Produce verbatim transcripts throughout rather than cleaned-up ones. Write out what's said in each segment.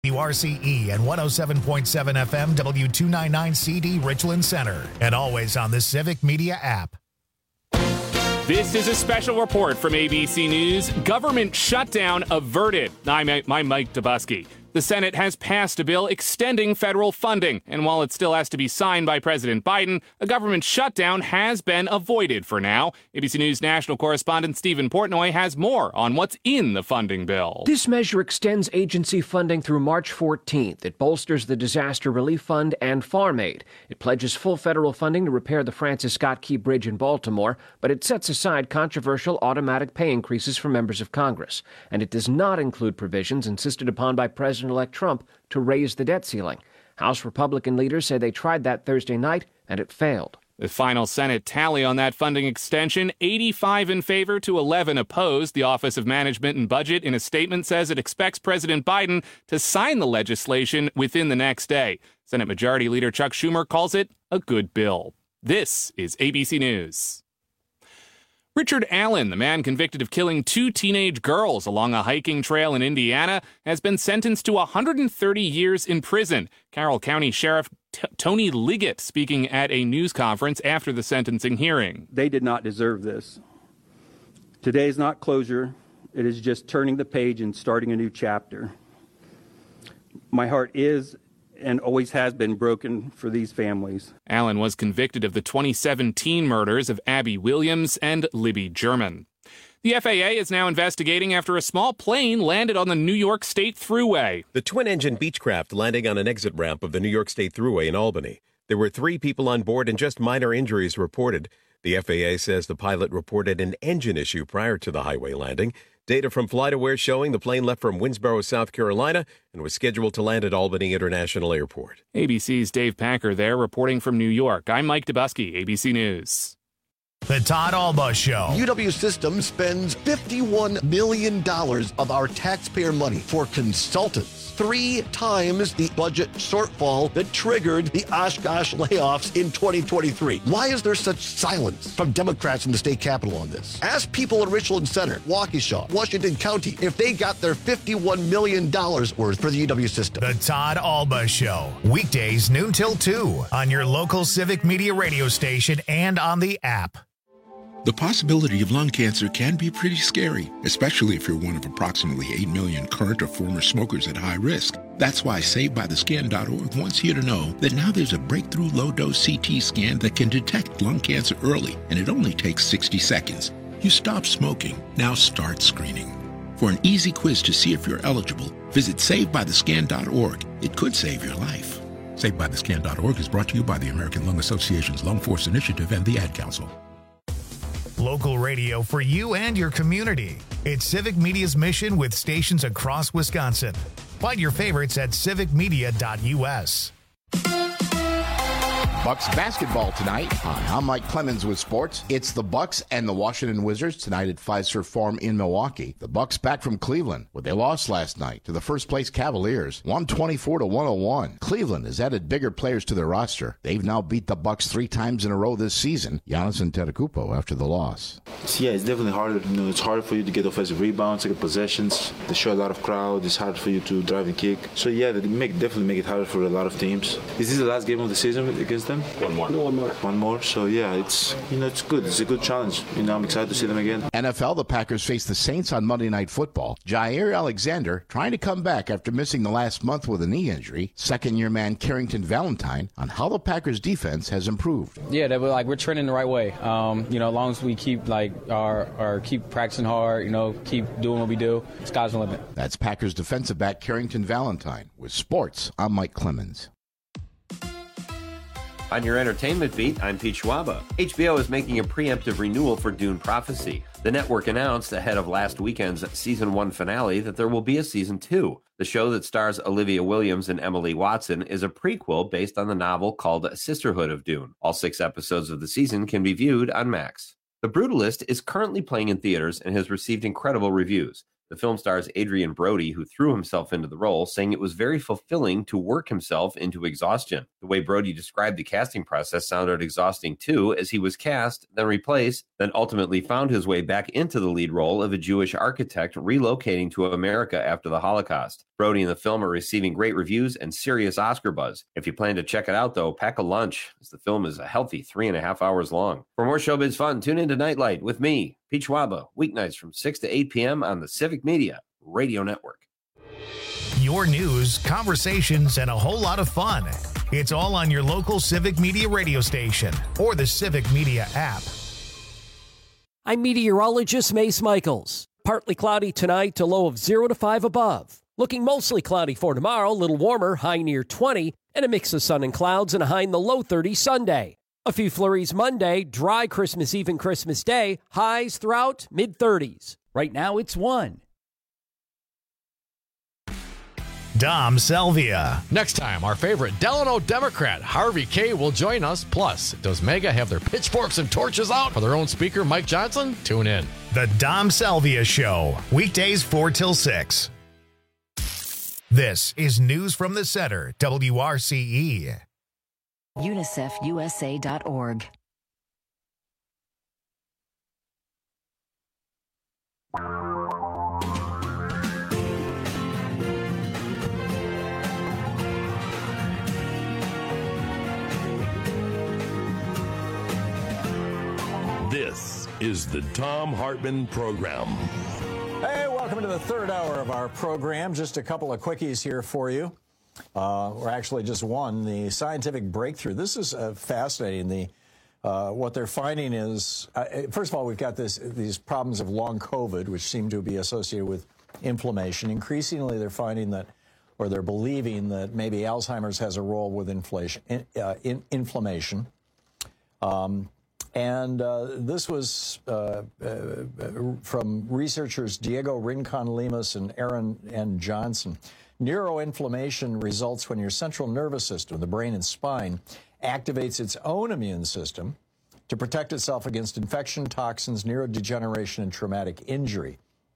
W R C E and one oh seven point seven F M W two ninety-nine C D Richland Center, and always on the Civic Media app. This is a special report from A B C News. Government shutdown averted. I'm, I'm Mike Dubusky. The Senate has passed a bill extending federal funding, and while it still has to be signed by President Biden, a government shutdown has been avoided for now. A B C News national correspondent Stephen Portnoy has more on what's in the funding bill. This measure extends agency funding through March fourteenth. It bolsters the Disaster Relief Fund and Farm Aid. It pledges full federal funding to repair the Francis Scott Key Bridge in Baltimore, but it sets aside controversial automatic pay increases for members of Congress. And it does not include provisions insisted upon by President President-elect Trump to raise the debt ceiling. House Republican leaders say they tried that Thursday night, and it failed. The final Senate tally on that funding extension, eighty-five in favor to eleven opposed. The Office of Management and Budget in a statement says it expects President Biden to sign the legislation within the next day. Senate Majority Leader Chuck Schumer calls it a good bill. This is A B C News. Richard Allen, the man convicted of killing two teenage girls along a hiking trail in Indiana, has been sentenced to one hundred thirty years in prison. Carroll County Sheriff T- Tony Liggett speaking at a news conference after the sentencing hearing. They did not deserve this. Today is not closure. It is just turning the page and starting a new chapter. My heart is and always has been broken for these families. Allen was convicted of the twenty seventeen murders of Abby Williams and Libby German. The F A A is now investigating after a small plane landed on the New York State Thruway. The twin-engine Beechcraft landing on an exit ramp of the New York State Thruway in Albany. There were three people on board and just minor injuries reported. The F A A says the pilot reported an engine issue prior to the highway landing. Data from FlightAware showing the plane left from Winsboro, South Carolina, and was scheduled to land at Albany International Airport. A B C's Dave Packer there reporting from New York. I'm Mike Dubusky, A B C News. The Todd Alba Show. U W Systems spends fifty-one million dollars of our taxpayer money for consultants. Three times the budget shortfall that triggered the Oshkosh layoffs in twenty twenty-three. Why is there such silence from Democrats in the state capitol on this? Ask people in Richland Center, Waukesha, Washington County, if they got their fifty-one million dollars worth for the U W system. The Todd Alba Show. Weekdays noon till two on your local Civic Media radio station and on the app. The possibility of lung cancer can be pretty scary, especially if you're one of approximately eight million current or former smokers at high risk. That's why Saved By The Scan dot org wants you to know that now there's a breakthrough low-dose C T scan that can detect lung cancer early, and it only takes sixty seconds. You stop smoking, now start screening. For an easy quiz to see if you're eligible, visit Saved By The Scan dot org. It could save your life. Saved By The Scan dot org is brought to you by the American Lung Association's Lung Force Initiative and the Ad Council. Local radio for you and your community. It's Civic Media's mission with stations across Wisconsin. Find your favorites at civic media dot u s. Bucks basketball tonight on I'm Mike Clemens with sports. It's the Bucks and the Washington Wizards tonight at Fiserv Forum in Milwaukee. The Bucks back from Cleveland, where they lost last night to the first-place Cavaliers, one twenty-four to one oh one. Cleveland has added bigger players to their roster. They've now beat the Bucks three times in a row this season. Giannis Antetokounmpo after the loss. Yeah, it's definitely harder. You know, it's harder for you to get offensive rebounds, to get possessions. They show a lot of crowd. It's hard for you to drive and kick. So yeah, they make definitely make it harder for a lot of teams. Is this the last game of the season against them? One more. No, one more. One more. So yeah, it's you know it's good. It's a good challenge. You know, I'm excited to see them again. N F L, the Packers face the Saints on Monday Night Football. Jair Alexander trying to come back after missing the last month with a knee injury. Second-year man Carrington Valentine on how the Packers defense has improved. Yeah, they were like we're trending the right way. Um, you know, as long as we keep like our, our keep practicing hard, you know, keep doing what we do, sky's the limit. That's Packers defensive back Carrington Valentine. With sports, I'm Mike Clemens. On your entertainment beat, I'm Pete Schwaba. H B O is making a preemptive renewal for Dune Prophecy. The network announced ahead of last weekend's season one finale that there will be a season two. The show that stars Olivia Williams and Emily Watson is a prequel based on the novel called Sisterhood of Dune. All six episodes of the season can be viewed on Max. The Brutalist is currently playing in theaters and has received incredible reviews. The film stars Adrian Brody, who threw himself into the role, saying it was very fulfilling to work himself into exhaustion. The way Brody described the casting process sounded exhausting too, as he was cast, then replaced, then ultimately found his way back into the lead role of a Jewish architect relocating to America after the Holocaust. Brody and the film are receiving great reviews and serious Oscar buzz. If you plan to check it out, though, pack a lunch, as the film is a healthy three and a half hours long. For more showbiz fun, tune into Nightlight with me, Pete Schwaba, weeknights from six to eight p.m. on the Civic Media Radio Network. Your news, conversations, and a whole lot of fun. It's all on your local Civic Media radio station or the Civic Media app. I'm meteorologist Mace Michaels. Partly cloudy tonight to low of zero to five above. Looking mostly cloudy for tomorrow, a little warmer, high near twenty, and a mix of sun and clouds and a high in the low thirties Sunday. A few flurries Monday, dry Christmas Eve and Christmas Day, highs throughout mid-thirties. Right now it's one. Dom Salvia. Next time, our favorite Delano Democrat, Harvey Kaye, will join us. Plus, does MAGA have their pitchforks and torches out for their own speaker, Mike Johnson? Tune in. The Dom Salvia Show, weekdays four till six. This is News from the Center, W R C E. unicef U S A dot org. This is the Thom Hartmann Program. Hey, welcome to the third hour of our program. Just a couple of quickies here for you. Uh, or actually just one, the scientific breakthrough. This is uh, fascinating. The uh, what they're finding is, uh, first of all, we've got this these problems of long COVID, which seem to be associated with inflammation. Increasingly, they're finding that, or they're believing that maybe Alzheimer's has a role with inflation, in, uh, in, inflammation. Um, and uh, this was uh, uh, from researchers Diego Rincon-Lemus and Aaron N. Johnson. Neuroinflammation results when your central nervous system, the brain and spine, activates its own immune system to protect itself against infection, toxins, neurodegeneration, and traumatic injury.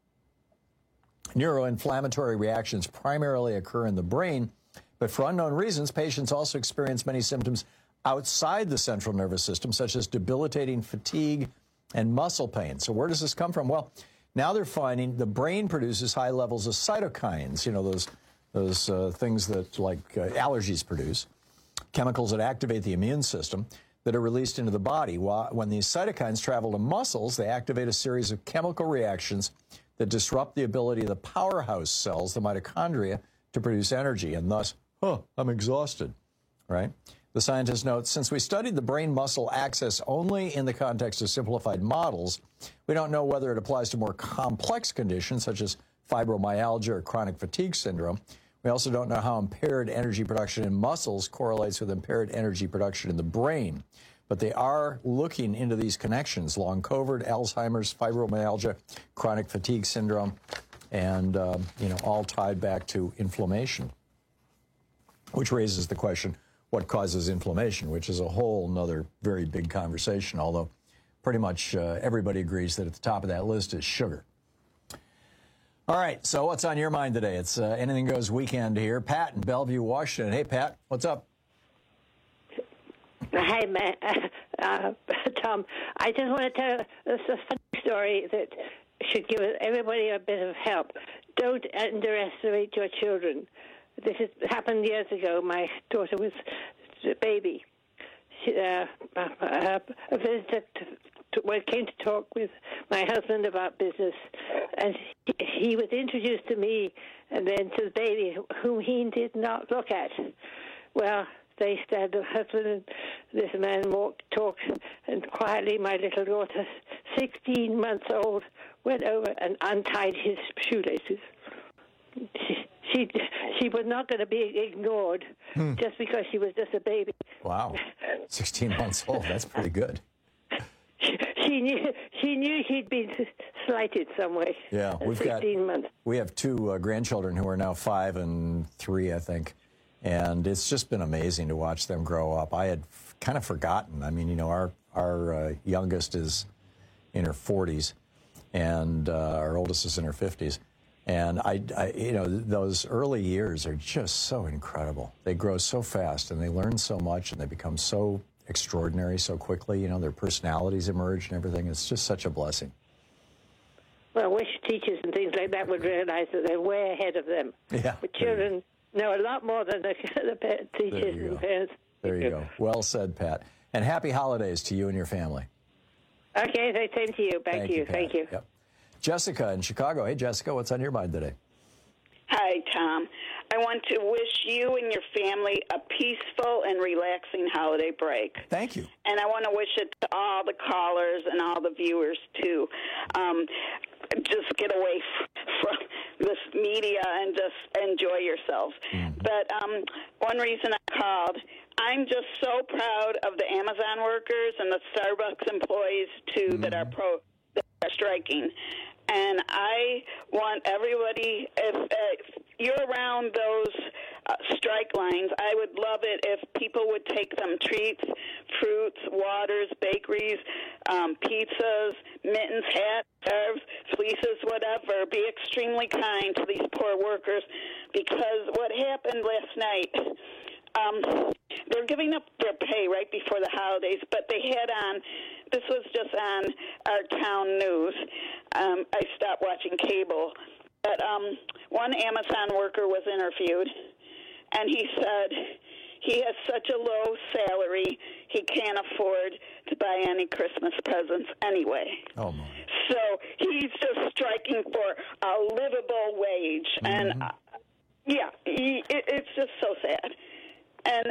Neuroinflammatory reactions primarily occur in the brain, but for unknown reasons, patients also experience many symptoms outside the central nervous system, such as debilitating fatigue and muscle pain. So where does this come from? Well, now they're finding the brain produces high levels of cytokines, you know, those those uh, things that like uh, allergies produce, chemicals that activate the immune system that are released into the body. When these cytokines travel to muscles, they activate a series of chemical reactions that disrupt the ability of the powerhouse cells, the mitochondria, to produce energy, and thus, huh, I'm exhausted, right? The scientists note, since we studied the brain-muscle axis only in the context of simplified models, we don't know whether it applies to more complex conditions such as fibromyalgia or chronic fatigue syndrome. We also don't know how impaired energy production in muscles correlates with impaired energy production in the brain. But they are looking into these connections: long COVID, Alzheimer's, fibromyalgia, chronic fatigue syndrome, and, um, you know, all tied back to inflammation, which raises the question, what causes inflammation, which is a whole nother very big conversation, although pretty much uh, everybody agrees that at the top of that list is sugar. All right, so what's on your mind today? It's uh, Anything Goes weekend here. Pat in Bellevue, Washington. Hey, Pat, what's up? Hi, Matt. Uh, Tom. I just want to tell this a funny story that should give everybody a bit of help. Don't underestimate your children. This has happened years ago. My daughter was a baby. She, uh, uh, a visitor to, to, well, came to talk with my husband about business, and he, he was introduced to me and then to the baby, whom he did not look at. Well, they stand, the husband and this man walked, talked, and quietly my little daughter, sixteen months old, went over and untied his shoelaces. She, she, she was not going to be ignored hmm. just because she was just a baby. Wow, sixteen months old. That's pretty good. She, she knew she knew she'd been slighted some way. Yeah, we've sixteen got. Months. We have two uh, grandchildren who are now five and three, I think, and it's just been amazing to watch them grow up. I had f- kind of forgotten. I mean, you know, our our uh, youngest is in her forties, and uh, our oldest is in her fifties. And I, I, you know, those early years are just so incredible. They grow so fast, and they learn so much, and they become so extraordinary so quickly. You know, their personalities emerge and everything. It's just such a blessing. Well, I wish teachers and things like that would realize that they're way ahead of them. Yeah. But children know a lot more than the, the teachers and parents. There you go. Well said, Pat. And happy holidays to you and your family. Okay, the same to you. Back Thank to you. you, Pat. Thank you. Yep. Jessica in Chicago. Hey, Jessica, what's on your mind today? Hi, Tom. I want to wish you and your family a peaceful and relaxing holiday break. Thank you. And I want to wish it to all the callers and all the viewers, too. Um, just get away f- from this media and just enjoy yourselves. Mm-hmm. But um, one reason I called, I'm just so proud of the Amazon workers and the Starbucks employees, too, mm-hmm. that are pro that are striking. And I want everybody, if, if you're around those uh, strike lines, I would love it if people would take them treats, fruits, waters, bakeries, um, pizzas, mittens, hats, scarves, fleeces, whatever. Be extremely kind to these poor workers, because what happened last night, um, they're giving up their pay right before the holidays, but they had on, this was just on our town news. Um, I stopped watching cable. But um, one Amazon worker was interviewed, and he said he has such a low salary, he can't afford to buy any Christmas presents anyway. Oh, my. So he's just striking for a livable wage. Mm-hmm. And, uh, yeah, he, it, it's just so sad. And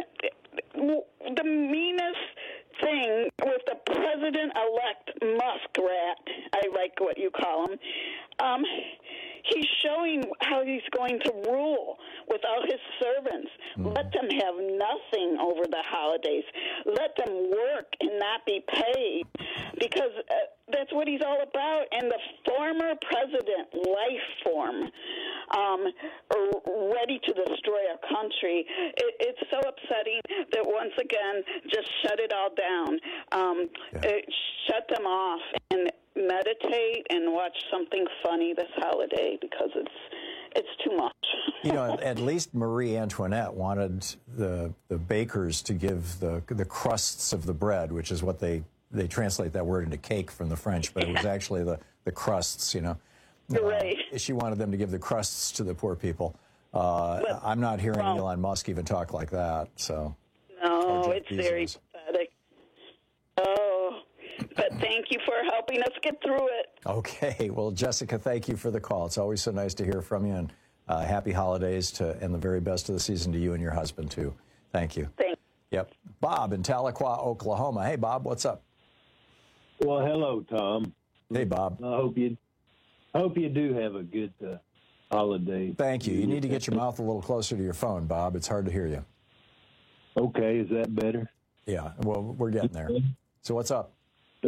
the meanest thing with the president-elect muskrat, I like what you call him, um, he's showing how he's going to rule without his servants. Mm. Let them have nothing over the holidays. Let them work and not be paid, because uh, that's what he's all about. And the former president, life form, um, ready to destroy our country. It, it's so upsetting that once again, just shut it all down. Um, yeah. it, shut them off and meditate and watch something funny this holiday, because it's it's too much. You know, at least Marie Antoinette wanted the the bakers to give the the crusts of the bread, which is what they they translate that word into cake from the French, but it was actually the the crusts. You know, You're right. Uh, she wanted them to give the crusts to the poor people. Uh, well, I'm not hearing well, Elon Musk even talk like that. So no, it's very pathetic. Oh. But thank you for helping us get through it. Okay. Well, Jessica, thank you for the call. It's always so nice to hear from you, and uh, happy holidays to, and the very best of the season to you and your husband, too. Thank you. Thanks. Yep. Bob in Tahlequah, Oklahoma. Hey, Bob, what's up? Well, hello, Tom. Hey, Bob. I hope you, I hope you do have a good uh, holiday. Thank you. You need to get your mouth a little closer to your phone, Bob. It's hard to hear you. Okay. Is that better? Yeah. Well, we're getting there. So what's up?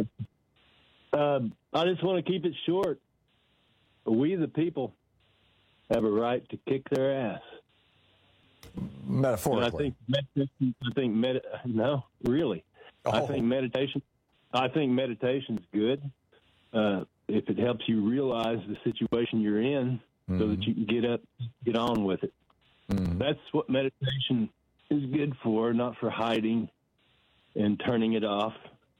Um, I just want to keep it short. We, the people, have a right to kick their ass. Metaphorically. And I think meditation. I think med- no, really. Oh. I think meditation. I think meditation's good uh, if it helps you realize the situation you're in, mm-hmm. so that you can get up, get on with it. Mm-hmm. That's what meditation is good for, not for hiding and turning it off.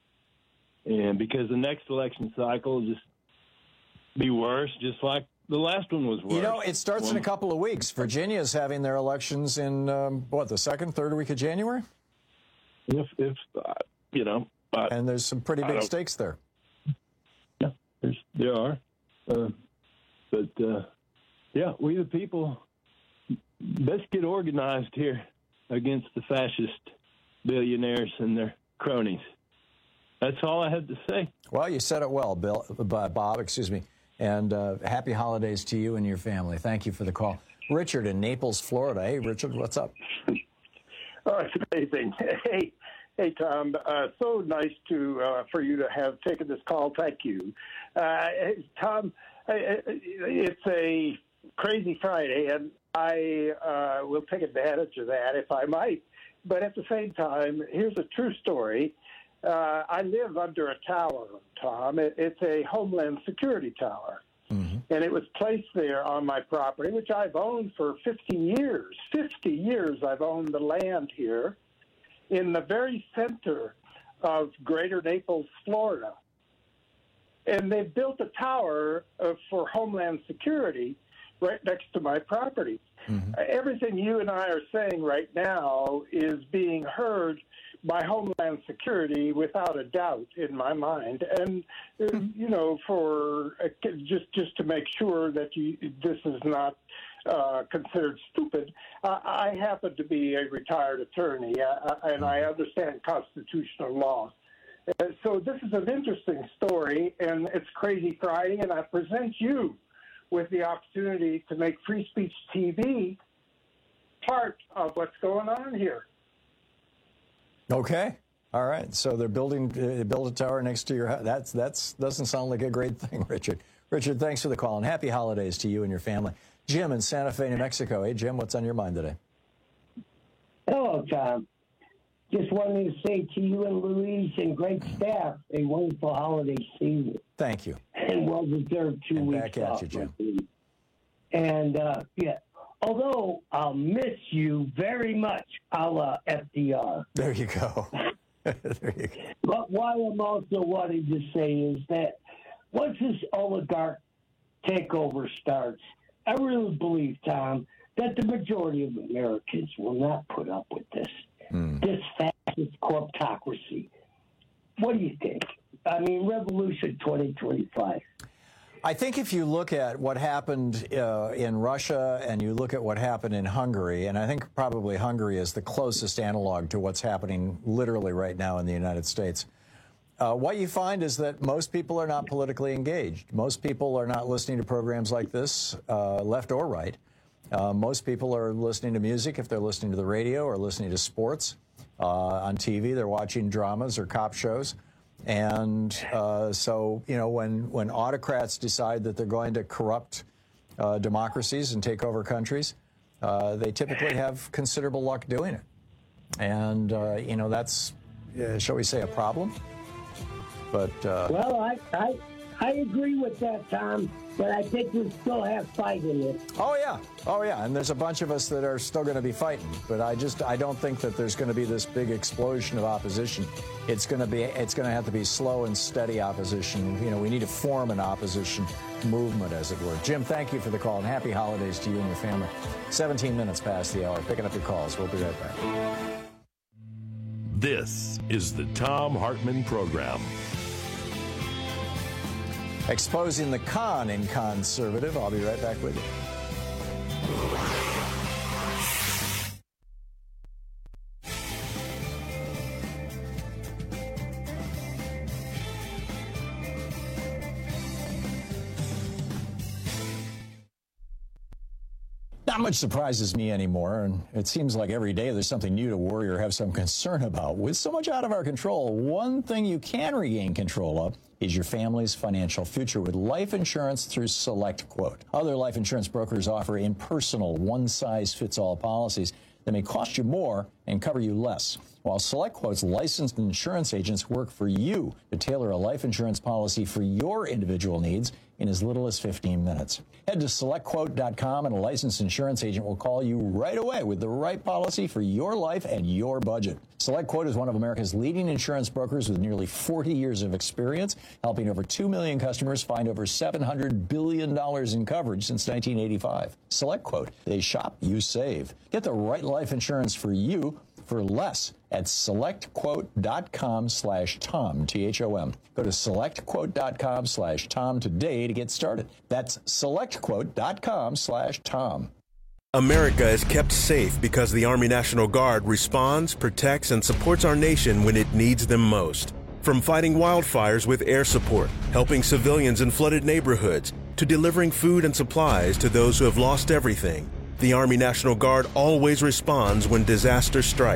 And because the next election cycle will just be worse, just like the last one was worse. You know, it starts well, in a couple of weeks. Virginia's having their elections in, um, what, the second, third week of January? If, if uh, you know. Uh, and there's some pretty big stakes there. Yeah, there's, there are. Uh, but, uh, yeah, we the people, let's get organized here against the fascist billionaires and their cronies. That's all I have to say. Well, you said it well, Bill, uh, Bob, excuse me. And uh, happy holidays to you and your family. Thank you for the call. Richard in Naples, Florida. Hey, Richard, what's up? Oh, it's amazing. Hey, hey, Tom. Uh, so nice to uh, for you to have taken this call. Thank you. Uh, Tom, it's a crazy Friday, and I uh, will take advantage of that if I might. But at the same time, here's a true story. Uh, I live under a tower, Tom. It, it's a Homeland Security tower. Mm-hmm. and it was placed there on my property, which I've owned for fifty years. fifty years I've owned the land here in the very center of Greater Naples, Florida. And they've built a tower uh, for Homeland Security right next to my property. Mm-hmm. Uh, everything you and I are saying right now is being heard by Homeland Security without a doubt in my mind. And, uh, you know, for uh, just just to make sure that you, this is not uh, considered stupid, uh, I happen to be a retired attorney, uh, and I understand constitutional law. Uh, so this is an interesting story, and it's Crazy Friday, and I present you with the opportunity to make Free Speech T V part of what's going on here. Okay. All right. So they're building, uh, build a tower next to your house. That's, that's, doesn't sound like a great thing, Richard. Richard, thanks for the call, and happy holidays to you and your family. Jim in Santa Fe, New Mexico. Hey, Jim, what's on your mind today? Hello, Tom. Just wanted to say to you and Louise and great staff, a wonderful holiday season. Thank you. And well-deserved two and weeks back at off. you, Jim. And, uh, yeah, although I'll miss you very much, a la F D R. There you go. There you go. But what I'm also wanting to say is that once this oligarch takeover starts, I really believe, Tom, that the majority of Americans will not put up with this. Mm. This fascist corptocracy. What do you think? I mean, Revolution twenty twenty-five. I think if you look at what happened uh, in Russia and you look at what happened in Hungary, and I think probably Hungary is the closest analog to what's happening literally right now in the United States, uh, what you find is that most people are not politically engaged. Most people are not listening to programs like this, uh, left or right. Uh, most people are listening to music if they're listening to the radio or listening to sports. Uh, on T V, they're watching dramas or cop shows. And uh, so, you know, when, when autocrats decide that they're going to corrupt uh, democracies and take over countries, uh, they typically have considerable luck doing it. And, uh, you know, that's, uh, shall we say, a problem. But uh, well, I, I I agree with that, Tom, but I think we still have fight in it. Oh, yeah. Oh, yeah. And there's a bunch of us that are still going to be fighting. But I just I don't think that there's going to be this big explosion of opposition. It's going to be it's going to have to be slow and steady opposition. You know, we need to form an opposition movement, as it were. Jim, thank you for the call, and happy holidays to you and your family. seventeen minutes past the hour. Picking up your calls. We'll be right back. This is the Thom Hartmann Program. Exposing the con in conservative. I'll be right back with you. Not much surprises me anymore, and it seems like every day there's something new to worry or have some concern about. With so much out of our control, one thing you can regain control of is your family's financial future with life insurance through SelectQuote. Other life insurance brokers offer impersonal, one-size-fits-all policies that may cost you more and cover you less, while SelectQuote's licensed insurance agents work for you to tailor a life insurance policy for your individual needs in as little as fifteen minutes. Head to select quote dot com and a licensed insurance agent will call you right away with the right policy for your life and your budget. SelectQuote is one of America's leading insurance brokers with nearly forty years of experience, helping over two million customers find over seven hundred billion dollars in coverage since nineteen eighty-five. SelectQuote. They shop, you save. Get the right life insurance for you for less at select quote dot com slash Tom, T H O M. Go to select quote dot com slash Tom today to get started. That's select quote dot com slash Tom. America is kept safe because the Army National Guard responds, protects, and supports our nation when it needs them most. From fighting wildfires with air support, helping civilians in flooded neighborhoods, to delivering food and supplies to those who have lost everything, the Army National Guard always responds when disaster strikes.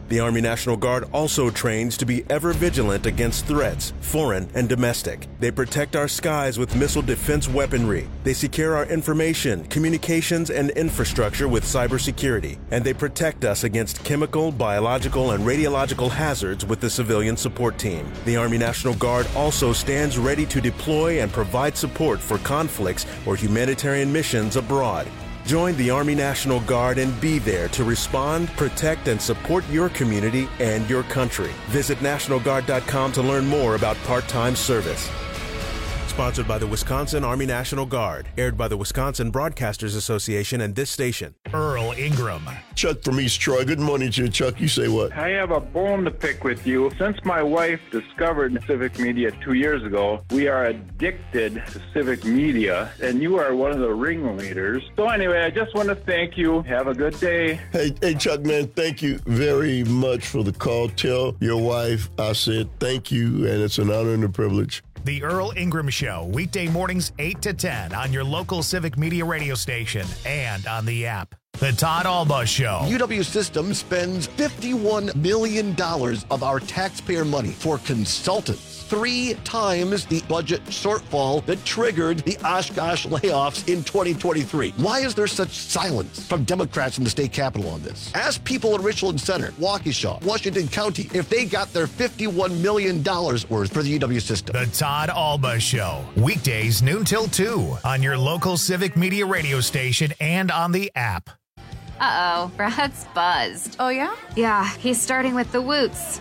The Army National Guard also trains to be ever vigilant against threats, foreign and domestic. They protect our skies with missile defense weaponry. They secure our information, communications, and infrastructure with cybersecurity. And they protect us against chemical, biological, and radiological hazards with the civilian support team. The Army National Guard also stands ready to deploy and provide support for conflicts or humanitarian missions abroad. Join the Army National Guard and be there to respond, protect, and support your community and your country. Visit National Guard dot com to learn more about part-time service. Sponsored by the Wisconsin Army National Guard. Aired by the Wisconsin Broadcasters Association and this station. Earl Ingram. Chuck from East Troy. Good morning to you, Chuck. You say what? I have a bone to pick with you. Since my wife discovered civic media two years ago, we are addicted to civic media, and you are one of the ringleaders. So anyway, I just want to thank you. Have a good day. Hey, hey, Chuck, man, thank you very much for the call. Tell your wife I said thank you, and it's an honor and a privilege. The Earl Ingram Show, weekday mornings eight to ten on your local Civic Media radio station and on the app. The Todd Alba Show. U W Systems spends fifty-one million dollars of our taxpayer money for consultants. Three times the budget shortfall that triggered the Oshkosh layoffs in twenty twenty-three. Why is there such silence from Democrats in the state capitol on this? Ask people in Richland Center, Waukesha, Washington County, if they got their fifty-one million dollars worth for the U W system. The Todd Alba Show. Weekdays noon till two on your local Civic Media radio station and on the app. Uh-oh, Brad's buzzed. Oh, yeah? Yeah, he's starting with the woots.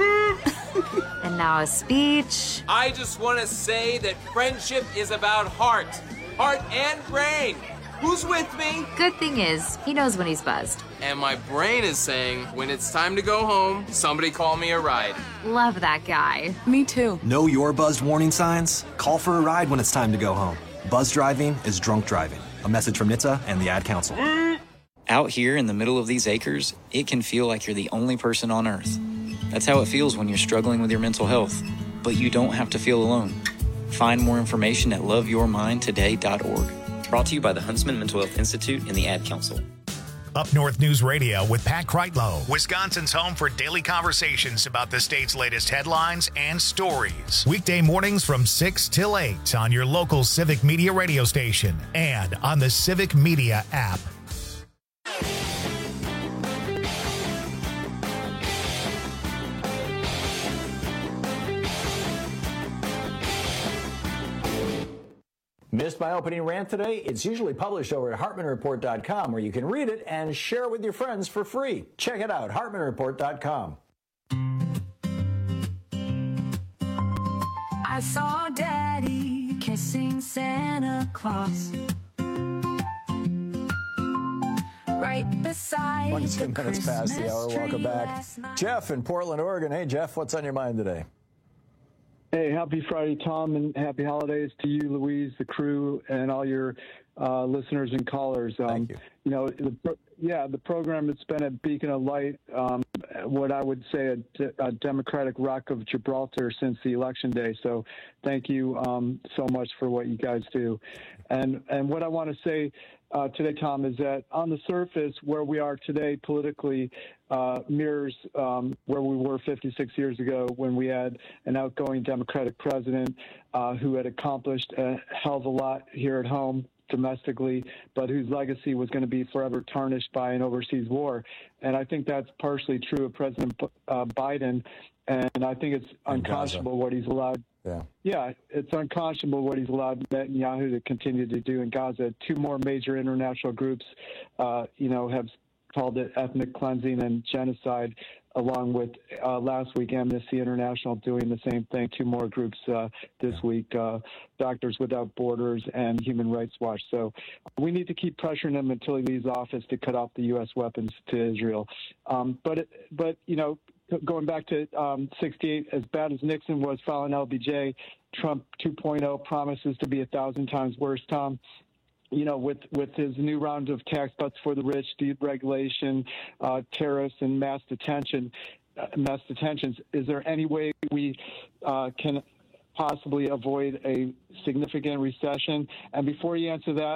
And now a speech. I just want to say that friendship is about heart. Heart and brain. Who's with me? Good thing is, he knows when he's buzzed. And my brain is saying, when it's time to go home, somebody call me a ride. Love that guy. Me too. Know your buzzed warning signs? Call for a ride when it's time to go home. Buzz driving is drunk driving. A message from N H T S A and the Ad Council. Out here in the middle of these acres, it can feel like you're the only person on Earth. That's how it feels when you're struggling with your mental health. But you don't have to feel alone. Find more information at love your mind today dot org. Brought to you by the Huntsman Mental Health Institute and the Ad Council. Up North News Radio with Pat Kreitlow, Wisconsin's home for daily conversations about the state's latest headlines and stories. Weekday mornings from six till eight on your local Civic Media radio station and on the Civic Media app. Missed my opening rant today? It's usually published over at Hartman Report dot com, where you can read it and share it with your friends for free. Check it out, Hartman Report dot com. I saw Daddy kissing Santa Claus right beside twenty-two the minutes past the hour. Welcome back. Jeff in Portland, Oregon. Hey, Jeff, what's on your mind today? Hey, happy Friday, Tom, and happy holidays to you, Louise, the crew, and all your uh, listeners and callers. Um, Thank you. You know, the, yeah, the program has been a beacon of light, um, what I would say a, a Democratic Rock of Gibraltar since the election day. So thank you um, so much for what you guys do. And, and what I want to say uh, today, Tom, is that on the surface, where we are today politically uh, mirrors um, where we were fifty-six years ago when we had an outgoing Democratic president uh, who had accomplished a hell of a lot here at home domestically, but whose legacy was going to be forever tarnished by an overseas war. And I think that's partially true of President uh, Biden. And I think it's unconscionable what he's allowed. Yeah. Yeah, it's unconscionable what he's allowed Netanyahu to continue to do in Gaza. Two more major international groups, uh, you know, have called it ethnic cleansing and genocide, along with uh, last week Amnesty International doing the same thing. Two more groups uh, this week, uh, Doctors Without Borders and Human Rights Watch. So we need to keep pressuring him until he leaves office to cut off the U S weapons to Israel. Um, but, but you know, going back to um, sixty-eight, as bad as Nixon was following L B J, Trump two point oh promises to be a thousand times worse, Tom. You know, with, with his new round of tax cuts for the rich, deregulation, uh, tariffs, and mass detention, uh, mass detentions, is there any way we uh, can possibly avoid a significant recession? And before you answer that,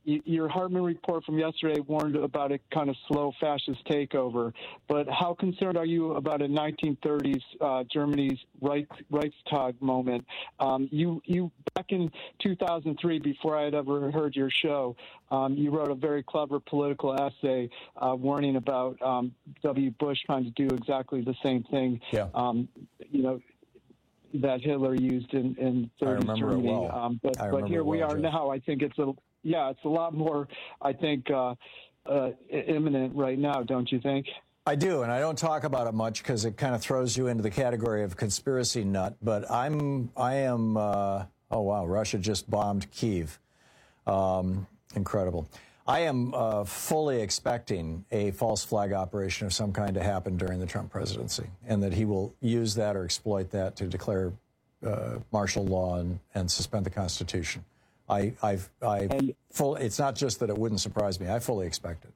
y- your Hartman report from yesterday warned about a kind of slow fascist takeover. But how concerned are you about a nineteen thirties uh, Germany's Reich, Reichstag moment? Um, you, you back in two thousand three, before I had ever heard your show, um, you wrote a very clever political essay uh, warning about um, W. Bush trying to do exactly the same thing. Yeah. Um, you know. that Hitler used in, in thirties Germany. Well. Um, but I but here we well, are Jeff. now. I think it's a yeah, it's a lot more. I think uh, uh, imminent right now, don't you think? I do, and I don't talk about it much because it kind of throws you into the category of conspiracy nut. But I'm I am. Uh, oh wow, Russia just bombed Kyiv. Um, incredible. I am uh, fully expecting a false flag operation of some kind to happen during the Trump presidency, and that he will use that or exploit that to declare uh, martial law and, and suspend the Constitution. I, I've, I full. It's not just that it wouldn't surprise me. I fully expect it.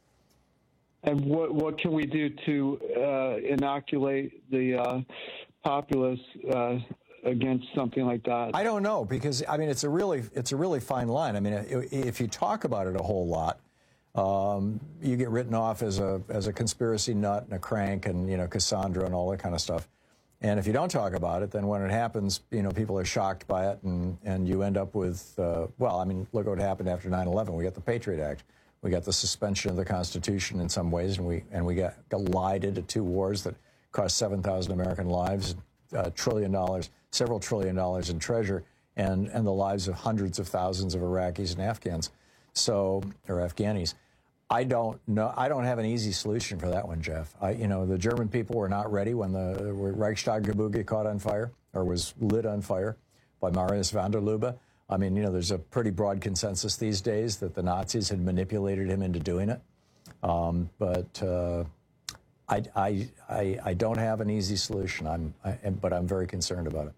And what what can we do to uh, inoculate the uh, populace uh, against something like that? I don't know, because I mean it's a really it's a really fine line. I mean, if you talk about it a whole lot, um, you get written off as a as a conspiracy nut and a crank and you know Cassandra and all that kind of stuff. And if you don't talk about it, then when it happens, you know people are shocked by it, and and you end up with uh, well, I mean, look what happened after nine eleven. We got the Patriot Act. We got the suspension of the Constitution in some ways, and we and we got, got lied into two wars that cost seven thousand American lives, a trillion dollars, several trillion dollars in treasure, and and the lives of hundreds of thousands of Iraqis and Afghans, so or Afghanis. I don't know. I don't have an easy solution for that one, Jeff. I, you know, the German people were not ready when the Reichstag-Gebäude caught on fire or was lit on fire by Marius van der Lubbe. I mean, you know, there's a pretty broad consensus these days that the Nazis had manipulated him into doing it. Um, but uh, I, I, I, I don't have an easy solution. I'm, I, but I'm very concerned about it.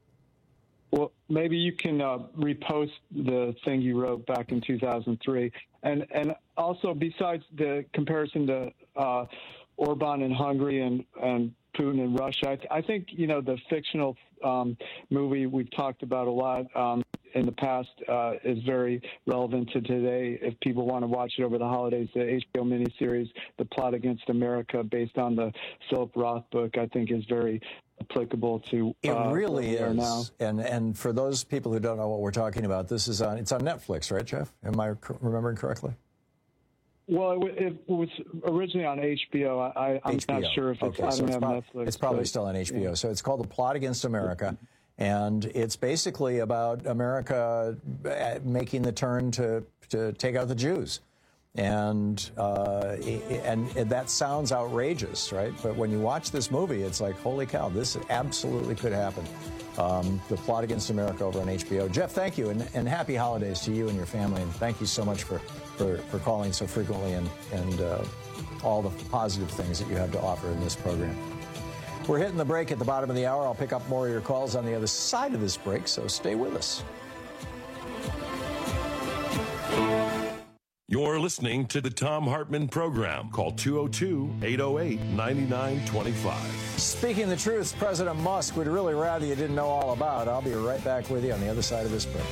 Well, maybe you can uh, repost the thing you wrote back in two thousand three. And and also, besides the comparison to uh, Orban in Hungary and, and Putin in Russia, I, th- I think, you know, the fictional um, movie we've talked about a lot um, in the past uh, is very relevant to today. If people want to watch it over the holidays, the H B O miniseries, The Plot Against America, based on the Philip Roth book, I think is very applicable to it uh, really where we are is now. and and for those people who don't know what we're talking about, this is on it's on Netflix, right, Jeff? Am I c- remembering correctly? Well, it, it was originally on H B O. I, I'm H B O. not sure if it's okay, I so don't it's have prob- Netflix. It's probably but, still on H B O. yeah. So it's called The Plot Against America, and it's basically about America uh, making the turn to to take out the Jews. And uh, and, and that sounds outrageous, right? But when you watch this movie, it's like, holy cow, this absolutely could happen. Um, The Plot Against America over on H B O. Jeff, thank you, and, and happy holidays to you and your family. And thank you so much for, for, for calling so frequently and, and uh, all the positive things that you have to offer in this program. We're hitting the break at the bottom of the hour. I'll pick up more of your calls on the other side of this break, so stay with us. You're listening to the Thom Hartmann Program. Call two oh two, eight oh eight, nine nine two five. Speaking the truth, President Musk would really rather you didn't know all about. I'll be right back with you on the other side of this break.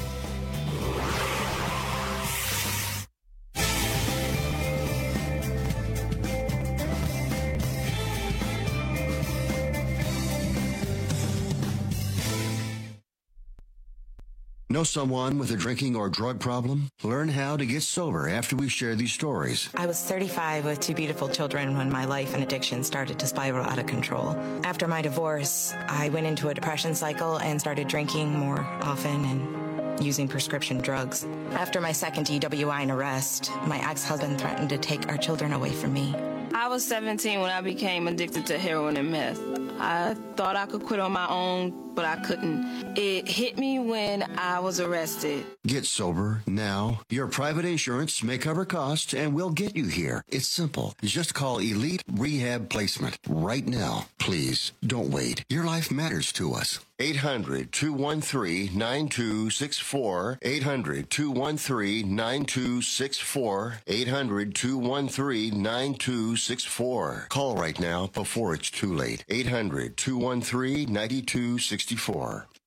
Know someone with a drinking or drug problem? Learn how to get sober after we share these stories. I was thirty-five with two beautiful children when my life and addiction started to spiral out of control. After my divorce, I went into a depression cycle and started drinking more often and using prescription drugs. After my second D W I and arrest, my ex-husband threatened to take our children away from me. I was seventeen when I became addicted to heroin and meth. I thought I could quit on my own, but I couldn't. It hit me when I was arrested. Get sober now. Your private insurance may cover costs and we'll get you here. It's simple. Just call Elite Rehab Placement right now. Please don't wait. Your life matters to us. eight hundred, two one three, nine two six four. eight hundred, two one three, nine two six four. eight hundred, two one three, nine two six four. Call right now before it's too late. eight hundred, two one three, nine two six four.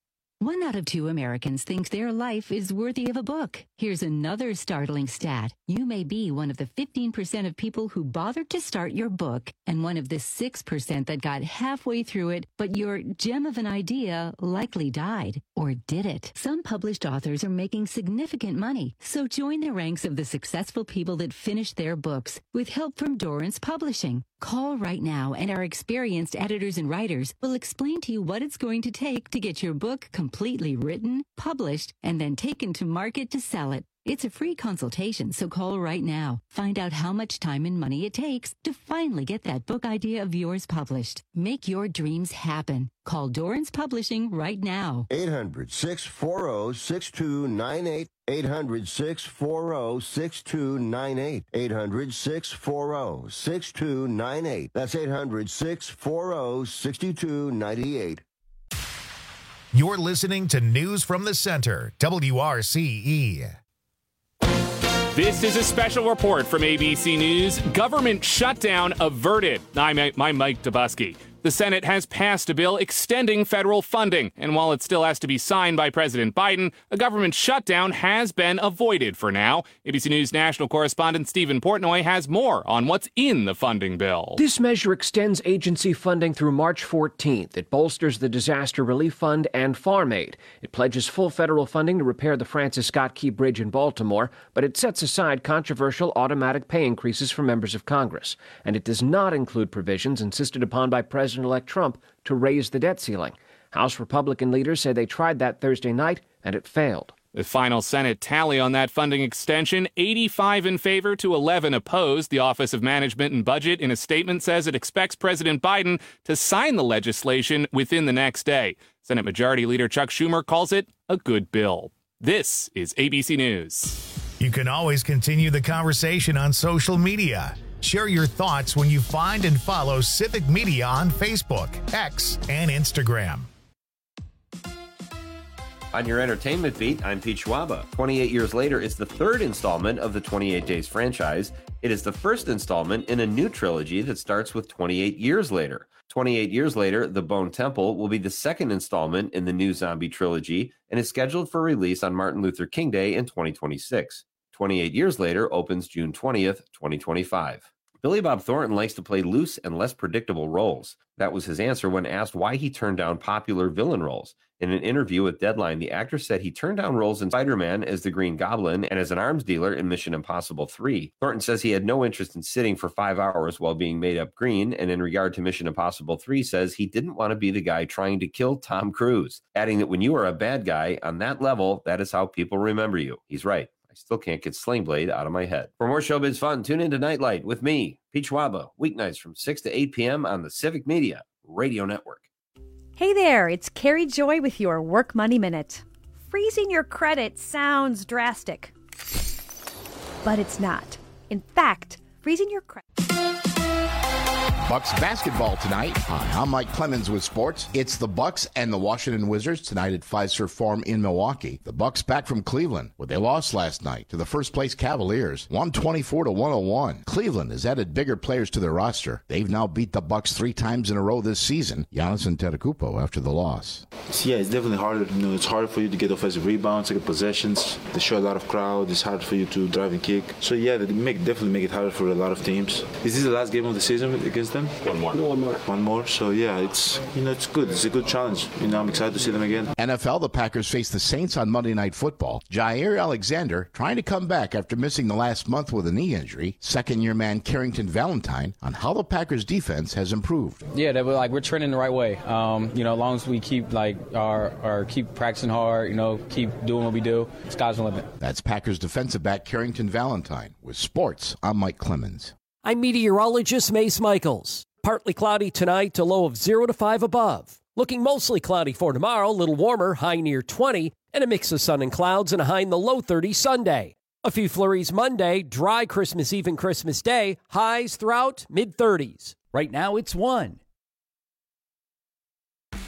One out of two Americans thinks their life is worthy of a book. Here's another startling stat. You may be one of the fifteen percent of people who bothered to start your book and one of the six percent that got halfway through it, but your gem of an idea likely died. Or did it? Some published authors are making significant money, so join the ranks of the successful people that finished their books with help from Dorrance Publishing. Call right now and our experienced editors and writers will explain to you what it's going to take to get your book completely written, published, and then taken to market to sell it. It's a free consultation, so call right now. Find out how much time and money it takes to finally get that book idea of yours published. Make your dreams happen. Call Dorrance Publishing right now. eight hundred, six four zero, six two nine eight. eight hundred, six four zero, six two nine eight. eight hundred, six four zero, six two nine eight. That's eight hundred, six four zero, six two nine eight. You're listening to News from the Center, W R C E. This is a special report from A B C News. Government shutdown averted. I'm, I'm Mike Dubusky. The Senate has passed a bill extending federal funding, and while it still has to be signed by President Biden, a government shutdown has been avoided for now. A B C News national correspondent Stephen Portnoy has more on what's in the funding bill. This measure extends agency funding through March fourteenth. It bolsters the Disaster Relief Fund and Farm Aid. It pledges full federal funding to repair the Francis Scott Key Bridge in Baltimore, but it sets aside controversial automatic pay increases for members of Congress. And it does not include provisions insisted upon by President President-elect Trump to raise the debt ceiling. House Republican leaders say they tried that Thursday night, and it failed. The final Senate tally on that funding extension, eighty-five in favor to eleven opposed. The Office of Management and Budget, in a statement, says it expects President Biden to sign the legislation within the next day. Senate Majority Leader Chuck Schumer calls it a good bill. This is A B C News. You can always continue the conversation on social media. Share your thoughts when you find and follow Civic Media on Facebook, X, and Instagram. On your entertainment beat, I'm Pete Schwaba. twenty-eight years later is the third installment of the twenty-eight Days franchise. It is the first installment in a new trilogy that starts with twenty-eight years later. twenty-eight years later, The Bone Temple will be the second installment in the new zombie trilogy and is scheduled for release on Martin Luther King Day in twenty twenty-six. twenty-eight years later opens June twentieth, twenty twenty-five. Billy Bob Thornton likes to play loose and less predictable roles. That was his answer when asked why he turned down popular villain roles. In an interview with Deadline, the actor said he turned down roles in Spider-Man as the Green Goblin and as an arms dealer in Mission Impossible three. Thornton says he had no interest in sitting for five hours while being made up green, and in regard to Mission Impossible three, says he didn't want to be the guy trying to kill Tom Cruise, adding that when you are a bad guy on that level, that is how people remember you. He's right. I still can't get Sling Blade out of my head. For more showbiz fun, tune into Nightlight with me, Pete Schwaba, weeknights from six to eight p.m. on the Civic Media Radio Network. Hey there, it's Carrie Joy with your Work Money Minute. Freezing your credit sounds drastic, but it's not. In fact, freezing your credit... Bucks basketball tonight. Hi, I'm Mike Clemens with sports. It's the Bucks and the Washington Wizards tonight at Fiserv Forum in Milwaukee. The Bucks back from Cleveland, where they lost last night to the first place Cavaliers, one twenty-four to one oh one. Cleveland has added bigger players to their roster. They've now beat the Bucks three times in a row this season. Giannis Antetokounmpo after the loss. Yeah, it's definitely harder. You know, it's hard for you to get offensive rebounds, to get possessions. They show a lot of crowd. It's hard for you to drive and kick. So yeah, they make definitely make it harder for a lot of teams. Is this the last game of the season against them? One more. One more. One more. So yeah, it's you know it's good. It's a good challenge. You know, I'm excited to see them again. N F L, the Packers face the Saints on Monday Night Football. Jair Alexander trying to come back after missing the last month with a knee injury. Second-year man Carrington Valentine on how the Packers defense has improved. Yeah, they were like we're trending the right way. Um, you know, as long as we keep like our, our keep practicing hard, you know, keep doing what we do, sky's the limit. That's Packers defensive back Carrington Valentine. With sports, I'm Mike Clemens. I'm meteorologist Mace Michaels. Partly cloudy tonight, a low of zero to five above. Looking mostly cloudy for tomorrow, a little warmer, high near twenty, and a mix of sun and clouds and a high in the low thirties Sunday. A few flurries Monday, dry Christmas Eve and Christmas Day, highs throughout mid thirties. Right now it's one.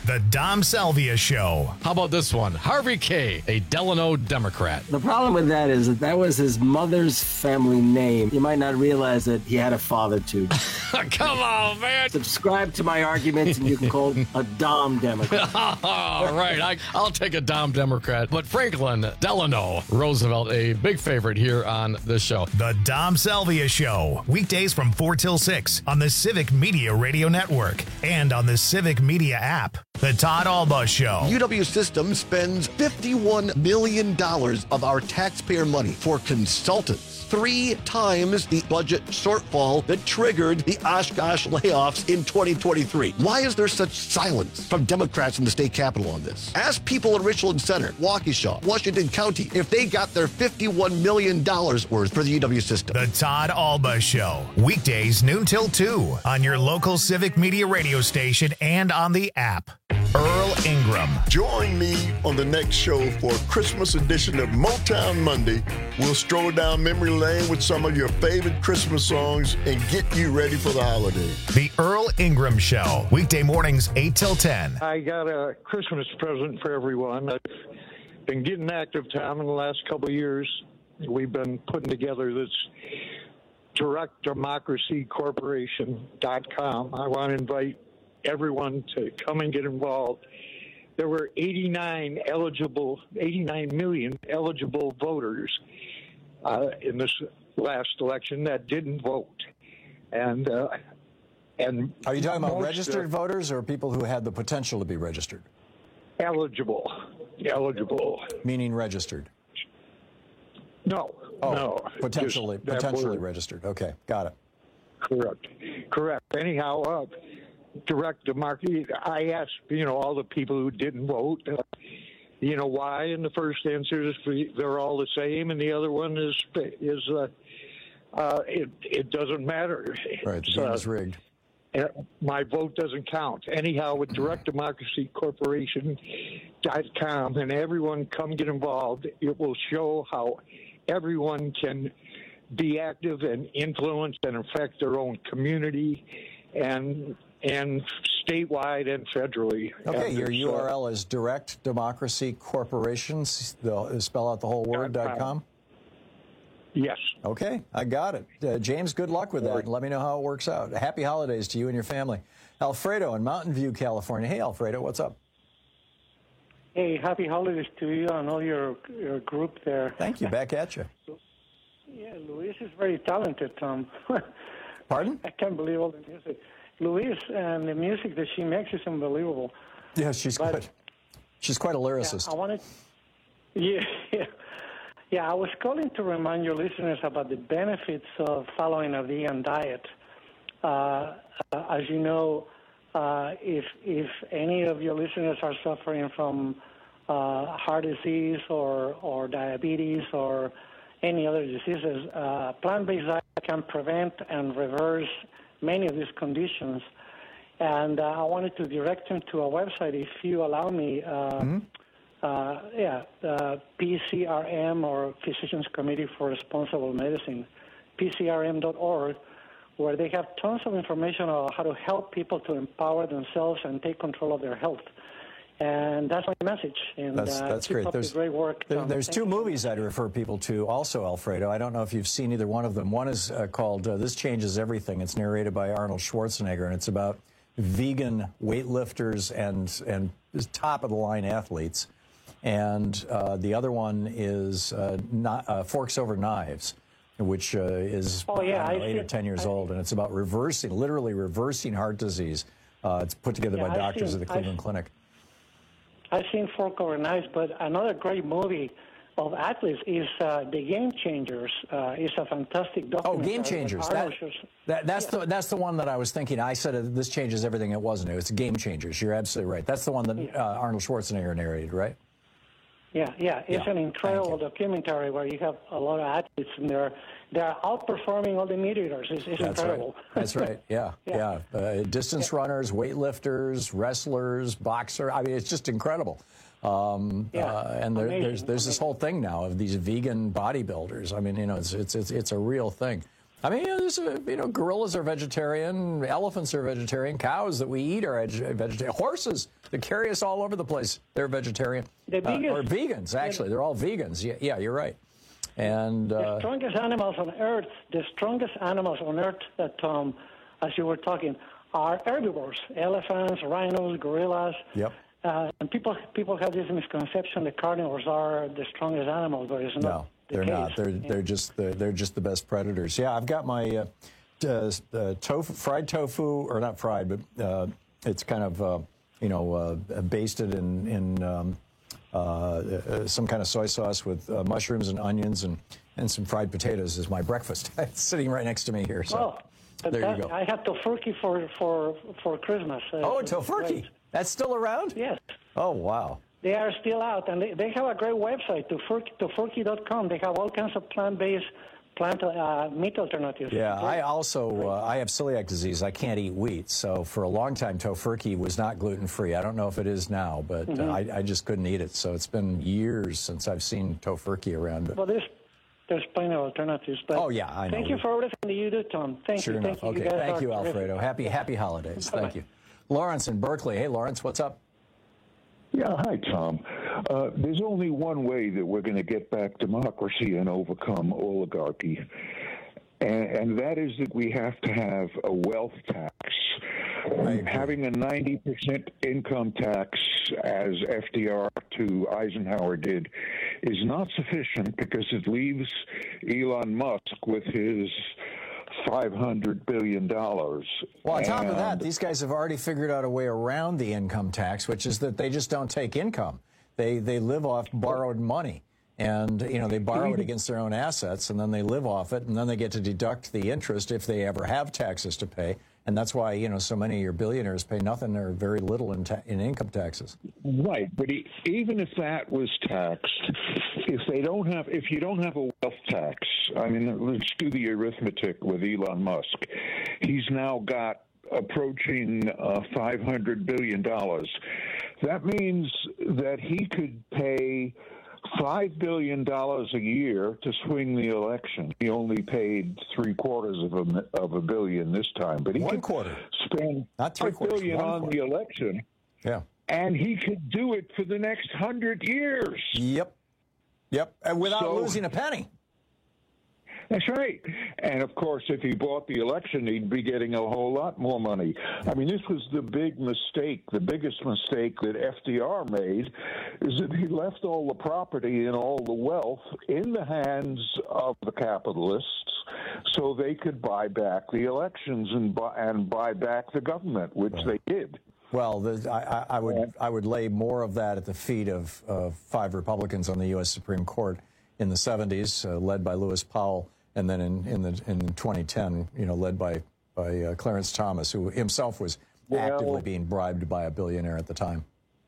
The Dom Salvia Show. How about this one? Harvey K., a Delano Democrat. The problem with that is that that was his mother's family name. You might not realize that he had a father, too. Come on, man. Subscribe to my arguments, and you can call him a Dom Democrat. All right, I, I'll take a Dom Democrat. But Franklin Delano Roosevelt, a big favorite here on this show. The Dom Salvia Show. Weekdays from four till six on the Civic Media Radio Network and on the Civic Media app. The Todd Alba Show. U W Systems spends fifty-one million dollars of our taxpayer money for consultants. Three times the budget shortfall that triggered the Oshkosh layoffs in twenty twenty-three. Why is there such silence from Democrats in the state capitol on this? Ask people in Richland Center, Waukesha, Washington County, if they got their fifty-one million dollars worth for the U W system. The Todd Alba Show. Weekdays noon till two on your local Civic Media radio station and on the app. Earl Ingram. Join me on the next show for a Christmas edition of Motown Monday. We'll stroll down memory lane with some of your favorite Christmas songs and get you ready for the holiday. The Earl Ingram Show. Weekday mornings eight till ten. I got a Christmas present for everyone. I've been getting active, Tom, in the last couple of years. We've been putting together this direct democracy corporation dot com. I want to invite everyone to come and get involved. There were eighty-nine eligible, eighty-nine million eligible voters uh, in this last election that didn't vote. And uh, and are you talking about most, registered uh, voters or people who had the potential to be registered? Eligible, eligible, meaning registered. No, oh, no, potentially, just that potentially word. registered. Okay, got it. Correct, correct. Anyhow, uh, direct democracy. I asked, you know, all the people who didn't vote, uh, you know, why? And the first answer is they're all the same, and the other one is is uh, uh, it it doesn't matter. Right, the game is rigged. Uh, my vote doesn't count. Anyhow, with direct democracy corporation dot com, and everyone come get involved, it will show how everyone can be active and influence and affect their own community and and statewide and federally. Okay, and your uh, U R L is Direct Democracy Corporations, the, spell out the whole word, dot com? Yes. Okay, I got it. Uh, James, good luck with that. Let me know how it works out. Happy holidays to you and your family. Alfredo in Mountain View, California. Hey, Alfredo, what's up? Hey, happy holidays to you and all your, your group there. Thank you. Back at you. Yeah, Louise is very talented, Tom. Pardon? I can't believe all the music. Louise and the music that she makes is unbelievable. Yeah, she's but, good. She's quite a lyricist. Yeah, I wanted. Yeah, yeah, yeah. I was calling to remind your listeners about the benefits of following a vegan diet. Uh, as you know, uh, if if any of your listeners are suffering from uh, heart disease or or diabetes or any other diseases, uh, plant-based diet can prevent and reverse many of these conditions. And uh, I wanted to direct them to a website, if you allow me. Uh, mm-hmm. uh, yeah, uh, P C R M, or Physicians Committee for Responsible Medicine, P C R M dot org, where they have tons of information on how to help people to empower themselves and take control of their health. And that's my message. And that's, uh, that's keep great. up There's the great work. There, um, there's two you. movies I'd refer people to also, Alfredo. I don't know if you've seen either one of them. One is uh, called uh, This Changes Everything. It's narrated by Arnold Schwarzenegger, and it's about vegan weightlifters and, and top-of-the-line athletes. And uh, the other one is uh, not, uh, Forks Over Knives, which uh, is oh, yeah, I don't know, I eight see, or ten years I, old, and it's about reversing, literally reversing heart disease. Uh, it's put together yeah, by doctors seen, at the Cleveland I've, Clinic. I've seen Fork Over Knives, but another great movie of athletes is uh, The Game Changers. Uh, it's a fantastic documentary. Oh, Game Changers. That, that, that's, yeah. the, that's the one that I was thinking. I said uh, This Changes Everything. It wasn't. It's Game Changers. You're absolutely right. That's the one that yeah. uh, Arnold Schwarzenegger narrated, right? Yeah, yeah. It's yeah. an incredible documentary where you have a lot of athletes, and they're they're outperforming all the meat eaters. It's, it's That's incredible. Right. That's right. Yeah, yeah. yeah. Uh, distance yeah. runners, weightlifters, wrestlers, boxer. I mean, it's just incredible. Um, yeah. uh, and there, there's there's Amazing. this whole thing now of these vegan bodybuilders. I mean, you know, it's it's it's, it's a real thing. I mean, you know, there's a, you know, gorillas are vegetarian, elephants are vegetarian, cows that we eat are vegetarian, horses that carry us all over the place, they're vegetarian. The vegans, uh, or vegans, actually. They're all vegans. Yeah, yeah, you're right. And uh, the strongest animals on Earth, the strongest animals on Earth, uh, Tom, as you were talking, are herbivores: elephants, rhinos, gorillas. Yep. Uh, and people people have this misconception that carnivores are the strongest animals, but it's not. No, the they're case. not. They're Yeah. they're just the, they're just the best predators. Yeah, I've got my uh, uh, uh, tofu, fried tofu, or not fried, but uh, it's kind of uh, you know uh, basted in in. Um, Uh, uh, some kind of soy sauce with uh, mushrooms and onions and, and some fried potatoes is my breakfast. It's sitting right next to me here. So Oh, there that, you go. I had tofurkey for for for Christmas. Uh, Oh, so tofurkey. great. That's still around? Yes. Oh, wow. They are still out, and they, they have a great website, tofurkey, tofurkey dot com. They have all kinds of plant-based plant uh, meat alternatives. Yeah, I also uh, I have celiac disease. I can't eat wheat, so for a long time tofurkey was not gluten-free. I don't know if it is now, but Mhm. uh, I, I just couldn't eat it. So it's been years since I've seen tofurkey around. But Well, there's there's plenty of alternatives. But Oh, yeah, I know. Thank you for everything that you do, Tom. Thank sure you. enough. Thank you. Okay, guys thank are you, terrific. Alfredo. Happy happy holidays. Bye-bye. Thank you, Lawrence in Berkeley. Hey, Lawrence, what's up? Yeah, hi, Tom. Uh, there's only one way that we're going to get back democracy and overcome oligarchy, and, and that is that we have to have a wealth tax. Having a ninety percent income tax, as F D R to Eisenhower did, is not sufficient because it leaves Elon Musk with his five hundred billion dollars. Well, on top of that, And- these guys have already figured out a way around the income tax, which is that they just don't take income. They they live off borrowed money. And, you know, they borrow it against their own assets, and then they live off it, and then they get to deduct the interest if they ever have taxes to pay. And that's why, you know, so many of your billionaires pay nothing or very little in, ta- in income taxes. Right, but e- even if that was taxed, if they don't have, if you don't have a wealth tax, I mean, let's do the arithmetic with Elon Musk. He's now got approaching uh, five hundred billion dollars. That means that he could pay five billion dollars a year to swing the election. He only paid three quarters of a, mi- of a billion this time, but he One could quarter. spend Not three five quarters, billion one on quarter. the election. Yeah. And he could do it for the next hundred years. Yep. Yep. And without So- losing a penny. That's right. And of course, if he bought the election, he'd be getting a whole lot more money. I mean, this was the big mistake. The biggest mistake that F D R made is that he left all the property and all the wealth in the hands of the capitalists so they could buy back the elections and buy, and buy back the government, which they did. Well, the, I, I I would I would lay more of that at the feet of, of five Republicans on the U S Supreme Court in the seventies, uh, led by Lewis Powell, and then in, in the in twenty ten, you know, led by by uh, Clarence Thomas, who himself was Well- actively being bribed by a billionaire at the time.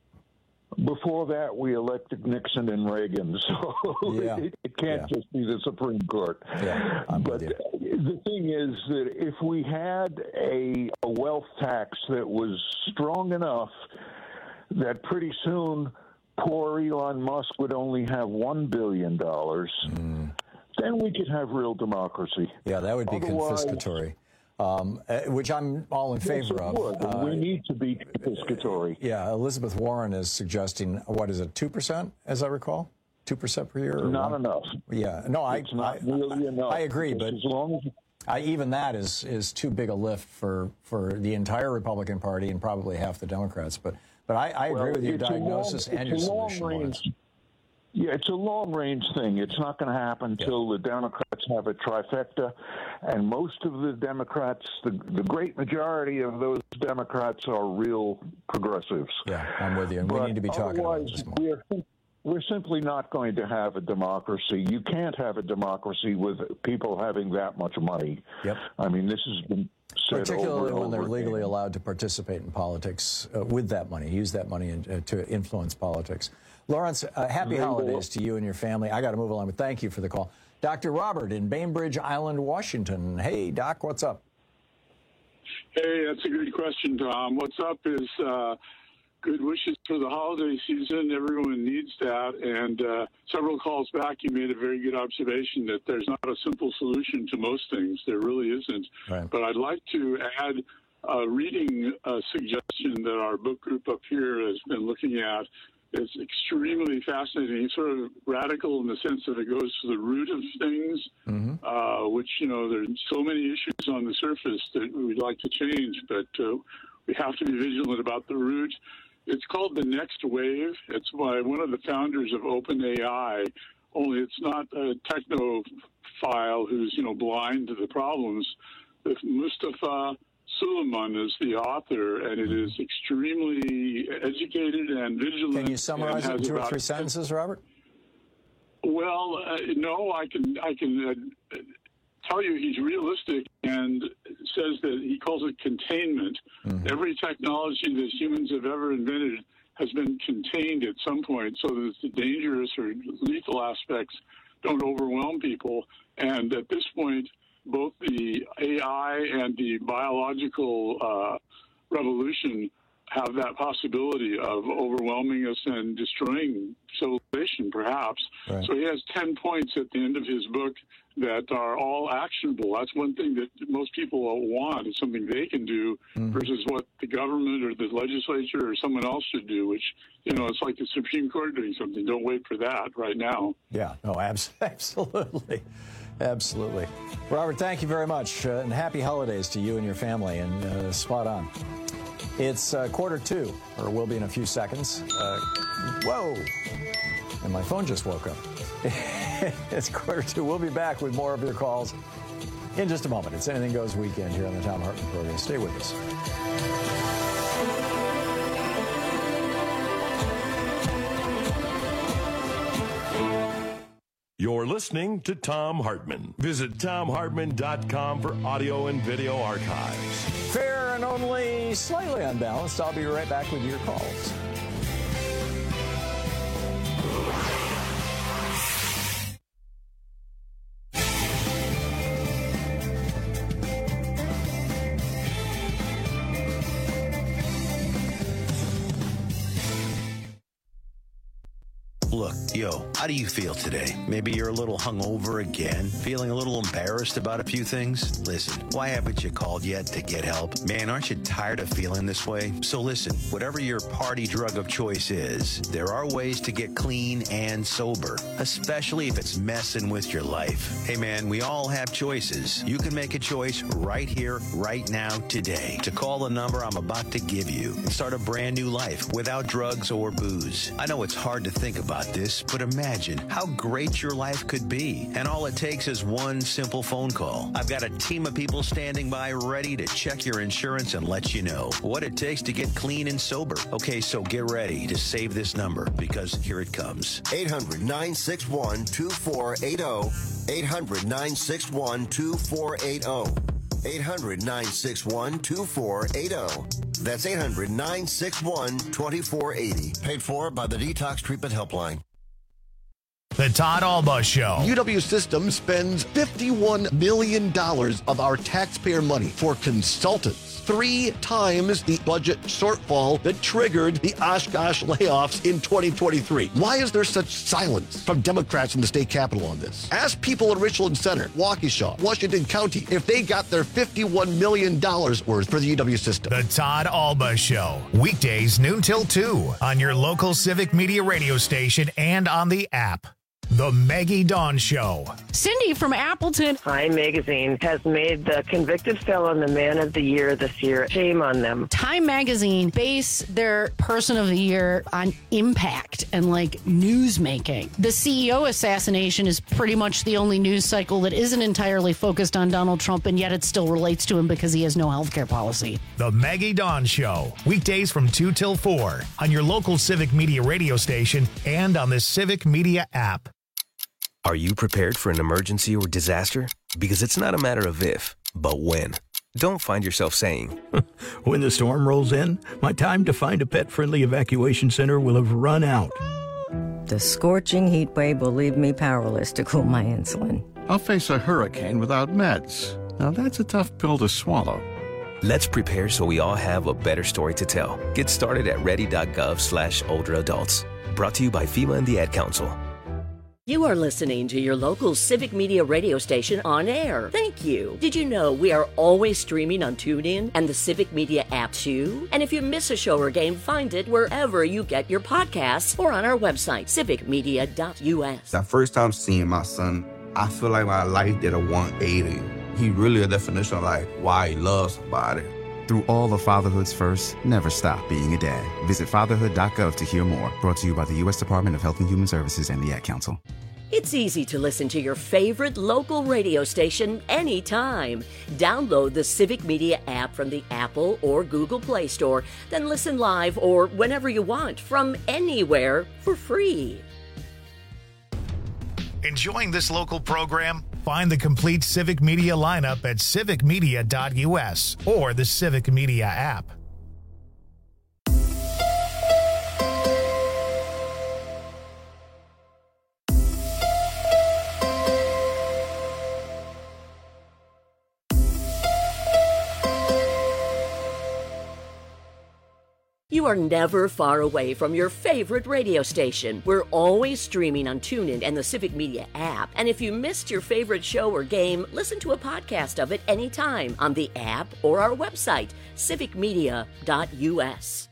Before that, we elected Nixon and Reagan, so Yeah. it, it can't Yeah. just be the Supreme Court. Yeah, I'm but with the thing is that if we had a, a wealth tax that was strong enough that pretty soon poor Elon Musk would only have one billion dollars, Mm. then we could have real democracy. Yeah, that would be Otherwise- confiscatory, um, uh, which I'm all in Yes, favor it of. would, but Uh, we need to be confiscatory. Yeah, Elizabeth Warren is suggesting, what is it, two percent, as I recall? two percent per year? Or Not one? enough. Yeah, no, I, It's not I, really enough. I agree, because but as long as I, even that is is too big a lift for, for the entire Republican Party and probably half the Democrats. But but I, I agree Well, with your it's a long- diagnosis and your it's a long solution, Lawrence. range- Yeah, it's a long-range thing. It's not going to happen until the Democrats have a trifecta, and most of the Democrats, the, the great majority of those Democrats are real progressives. Yeah, I'm with you, and we But need to be talking about otherwise, this more. We're, we're simply not going to have a democracy. You can't have a democracy with people having that much money. Yep. I mean, this has been said Particularly over and when over they're again. legally allowed to participate in politics uh, with that money, use that money in, uh, to influence politics. Lawrence, uh, happy Very holidays to you and your family. I got to move along, but thank you for the call. Doctor Robert in Bainbridge Island, Washington. Hey, Doc, what's up? Hey, that's a good question, Tom. What's up is uh, good wishes for the holiday season. Everyone needs that. And uh, several calls back, you made a very good observation that there's not a simple solution to most things. There really isn't. Right. But I'd like to add a reading uh, suggestion that our book group up here has been looking at. It's extremely fascinating. It's sort of radical in the sense that it goes to the root of things, mm-hmm. uh, which, you know, there's so many issues on the surface that we'd like to change, but uh, we have to be vigilant about the root. It's called The Next Wave. It's by one of the founders of OpenAI, only it's not a technophile who's, you know, blind to the problems. Mustafa Suleiman is the author, and it is extremely educated and vigilant. Can you summarize it in two or about, three sentences, Robert? Well, uh, no, I can I can uh, tell you he's realistic and says that he calls it containment. Mm-hmm. Every technology that humans have ever invented has been contained at some point so that the dangerous or lethal aspects don't overwhelm people. And at this point, both the A I and the biological uh, revolution have that possibility of overwhelming us and destroying civilization, perhaps. Right. So he has ten points at the end of his book that are all actionable. That's one thing that most people want, is something they can do mm. versus what the government or the legislature or someone else should do, which, you know, it's like the Supreme Court doing something. Don't wait for that right now. Yeah, no, abs- absolutely. Absolutely. Robert, thank you very much, uh, and happy holidays to you and your family, and uh, spot on. It's uh, quarter two, or will be in a few seconds. Uh, whoa! And my phone just woke up. It's quarter two. We'll be back with more of your calls in just a moment. It's Anything Goes Weekend here on the Thom Hartmann Program. Stay with us. You're listening to Thom Hartmann. Visit thom hartmann dot com for audio and video archives. Fair and only slightly unbalanced. I'll be right back with your calls. Look, yo, how do you feel today? Maybe you're a little hungover again, feeling a little embarrassed about a few things? Listen, why haven't you called yet to get help? Man, aren't you tired of feeling this way? So listen, whatever your party drug of choice is, there are ways to get clean and sober, especially if it's messing with your life. Hey man, we all have choices. You can make a choice right here, right now, today, to call the number I'm about to give you and start a brand new life without drugs or booze. I know it's hard to think about this, but imagine how great your life could be. And all it takes is one simple phone call. I've got a team of people standing by ready to check your insurance and let you know what it takes to get clean and sober. Okay, so get ready to save this number, because here it comes. eight hundred, nine six one, two four eight zero. eight hundred, nine six one, two four eight zero. eight hundred, nine six one, two four eight zero. That's eight hundred, nine six one, two four eight zero. Paid for by the Detox Treatment Helpline. The Todd Alba Show. U W Systems spends fifty-one million dollars of our taxpayer money for consultants. Three times the budget shortfall that triggered the Oshkosh layoffs in twenty twenty-three. Why is there such silence from Democrats in the state capitol on this? Ask people in Richland Center, Waukesha, Washington County, if they got their fifty-one million dollars worth for the U W system. The Todd Alba Show. Weekdays noon till two on your local Civic Media radio station and on the app. The Maggie Dawn Show. Cindy from Appleton. Time Magazine has made the convicted felon the man of the year this year. Shame on them. Time Magazine base their person of the year on impact and like news making. The C E O assassination is pretty much the only news cycle that isn't entirely focused on Donald Trump, and yet it still relates to him because he has no health care policy. The Maggie Dawn Show. Weekdays from two till four on your local Civic Media radio station and on the Civic Media app. Are you prepared for an emergency or disaster? Because it's not a matter of if, but when. Don't find yourself saying, when the storm rolls in, my time to find a pet-friendly evacuation center will have run out. The scorching heat wave will leave me powerless to cool my insulin. I'll face a hurricane without meds. Now that's a tough pill to swallow. Let's prepare so we all have a better story to tell. Get started at ready.gov slash older adults. Brought to you by FEMA and the Ad Council. You are listening to your local Civic Media radio station on air. Thank you. Did you know we are always streaming on TuneIn and the Civic Media app too? And if you miss a show or game, find it wherever you get your podcasts or on our website, civic media dot u s. That first time seeing my son, I feel like my life did a one eighty. He really a definition of like why he loves somebody. Through all of fatherhood's first, never stop being a dad. Visit fatherhood dot gov to hear more. Brought to you by the U S Department of Health and Human Services and the Ad Council. It's easy to listen to your favorite local radio station anytime. Download the Civic Media app from the Apple or Google Play Store, then listen live or whenever you want from anywhere for free. Enjoying this local program? Find the complete Civic Media lineup at civic media dot u s or the Civic Media app. You are never far away from your favorite radio station. We're always streaming on TuneIn and the Civic Media app. And if you missed your favorite show or game, listen to a podcast of it anytime on the app or our website, civic media dot u s.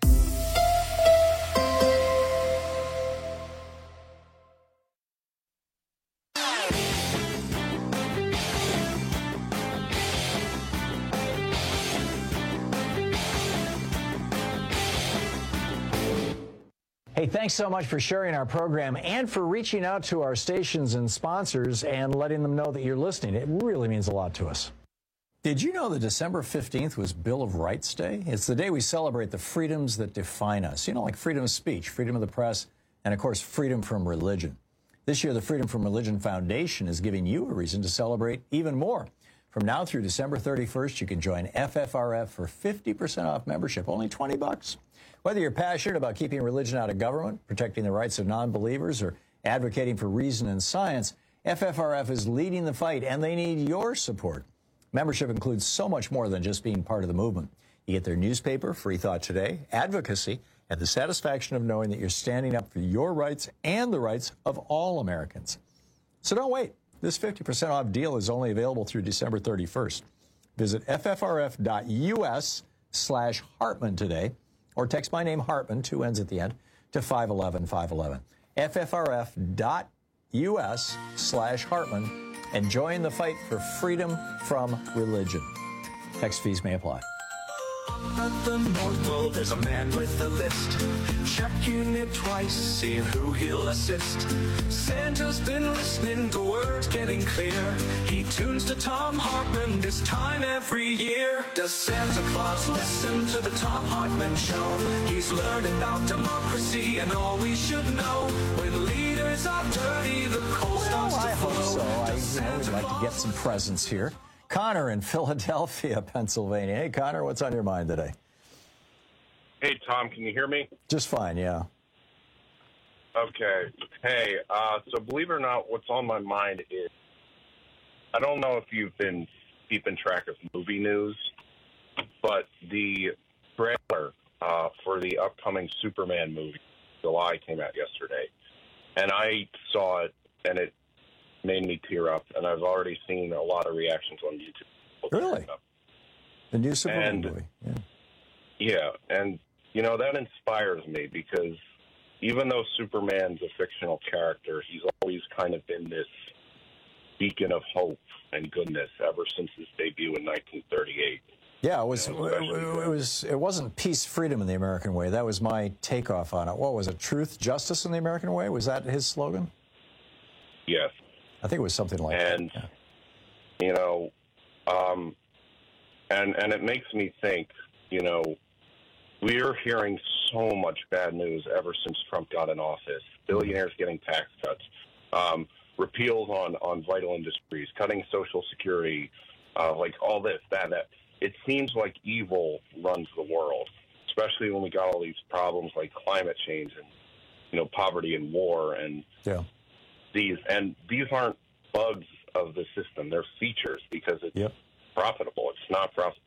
Hey, thanks so much for sharing our program and for reaching out to our stations and sponsors and letting them know that you're listening. It really means a lot to us. Did you know that December fifteenth was Bill of Rights Day? It's the day we celebrate the freedoms that define us. You know, like freedom of speech, freedom of the press, and, of course, freedom from religion. This year, the Freedom from Religion Foundation is giving you a reason to celebrate even more. From now through December thirty-first, you can join F F R F for fifty percent off membership, only twenty bucks. Whether you're passionate about keeping religion out of government, protecting the rights of non-believers, or advocating for reason and science, F F R F is leading the fight, and they need your support. Membership includes so much more than just being part of the movement. You get their newspaper, Free Thought Today, advocacy, and the satisfaction of knowing that you're standing up for your rights and the rights of all Americans. So don't wait. This fifty percent off deal is only available through December thirty-first. Visit F F R F dot U S slash Hartman today, or text my name, Hartman, two N's at the end, to five one one five one one. F F R F dot U S slash Hartman, and join the fight for freedom from religion. Text fees may apply. At the North Pole, there's a man with a list, checking it twice, seeing who he'll assist. Santa's been listening to words getting clear. He tunes to Thom Hartmann this time every year. Does Santa Claus listen to the Thom Hartmann Show? He's learning about democracy and all we should know. When leaders are dirty, the coal starts Well, I to hope flow. so. I Does you know, would Santa like to get some presents here. Connor in Philadelphia, Pennsylvania. Hey, Connor, what's on your mind today? Hey, Tom, can you hear me? Just fine, yeah. Okay. Hey, uh, so believe it or not, what's on my mind is, I don't know if you've been keeping track of movie news, but the trailer uh, for the upcoming Superman movie, July, came out yesterday. And I saw it, and it made me tear up, and I've already seen a lot of reactions on YouTube. Really? The new Superman And- movie. Yeah. Yeah, and, you know, that inspires me because even though Superman's a fictional character, he's always kind of been this beacon of hope and goodness ever since his debut in nineteen thirty-eight. Yeah, it was, You know, it, it was. It wasn't peace, freedom in the American way. That was my takeoff on it. What was it? Truth, justice in the American way? Was that his slogan? Yes. I think it was something like and, that. you know, um, and and it makes me think, you know, we're hearing so much bad news ever since Trump got in office. Billionaires getting tax cuts, um, repeals on, on vital industries, cutting Social Security, uh, like all this, that, that. It seems like evil runs the world, especially when we got all these problems like climate change and, you know, poverty and war and yeah. these. And these aren't bugs of the system. They're features because it's yep. profitable. It's not profitable.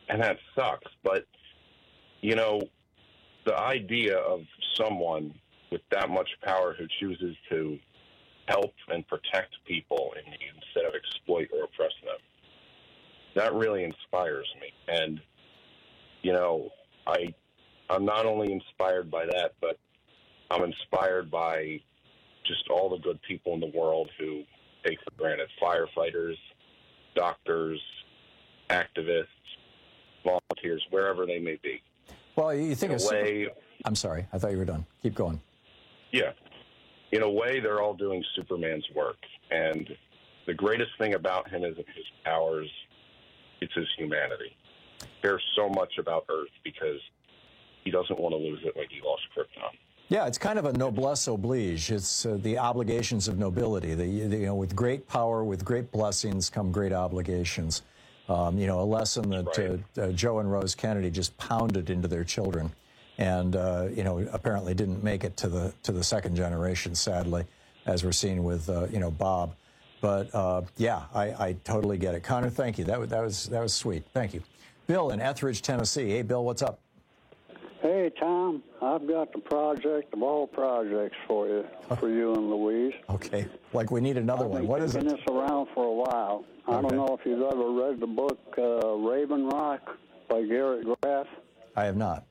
and that sucks. But, you know, the idea of someone with that much power who chooses to help and protect people in need instead of exploit or oppress them, that really inspires me. And, you know, I, I'm not only inspired by that, but I'm inspired by just all the good people in the world who take for granted. Firefighters, doctors, activists, volunteers, wherever they may be. Well, you think in of a way, I'm sorry. I thought you were done. Keep going. Yeah. In a way, they're all doing Superman's work. And the greatest thing about him isn't his powers, it's his humanity. He cares so much about Earth because he doesn't want to lose it like he lost Krypton. Yeah, it's kind of a noblesse oblige. It's uh, the obligations of nobility. The, the, you know, with great power, with great blessings come great obligations. Um, you know, a lesson that right. uh, uh, Joe and Rose Kennedy just pounded into their children, and uh, you know, apparently didn't make it to the to the second generation, sadly, as we're seeing with uh, you know Bob. But uh, yeah, I, I totally get it. Connor, thank you. That was that was that was sweet. Thank you. Bill in Etheridge, Tennessee. Hey, Bill, what's up? Hey, Tom, I've got the project of all projects for you, for you and Louise. Okay, like we need another I've one. been What is it? kicking this around for a while. I Okay. don't know if you've ever read the book uh, Raven Rock by Garrett Graff. I have not.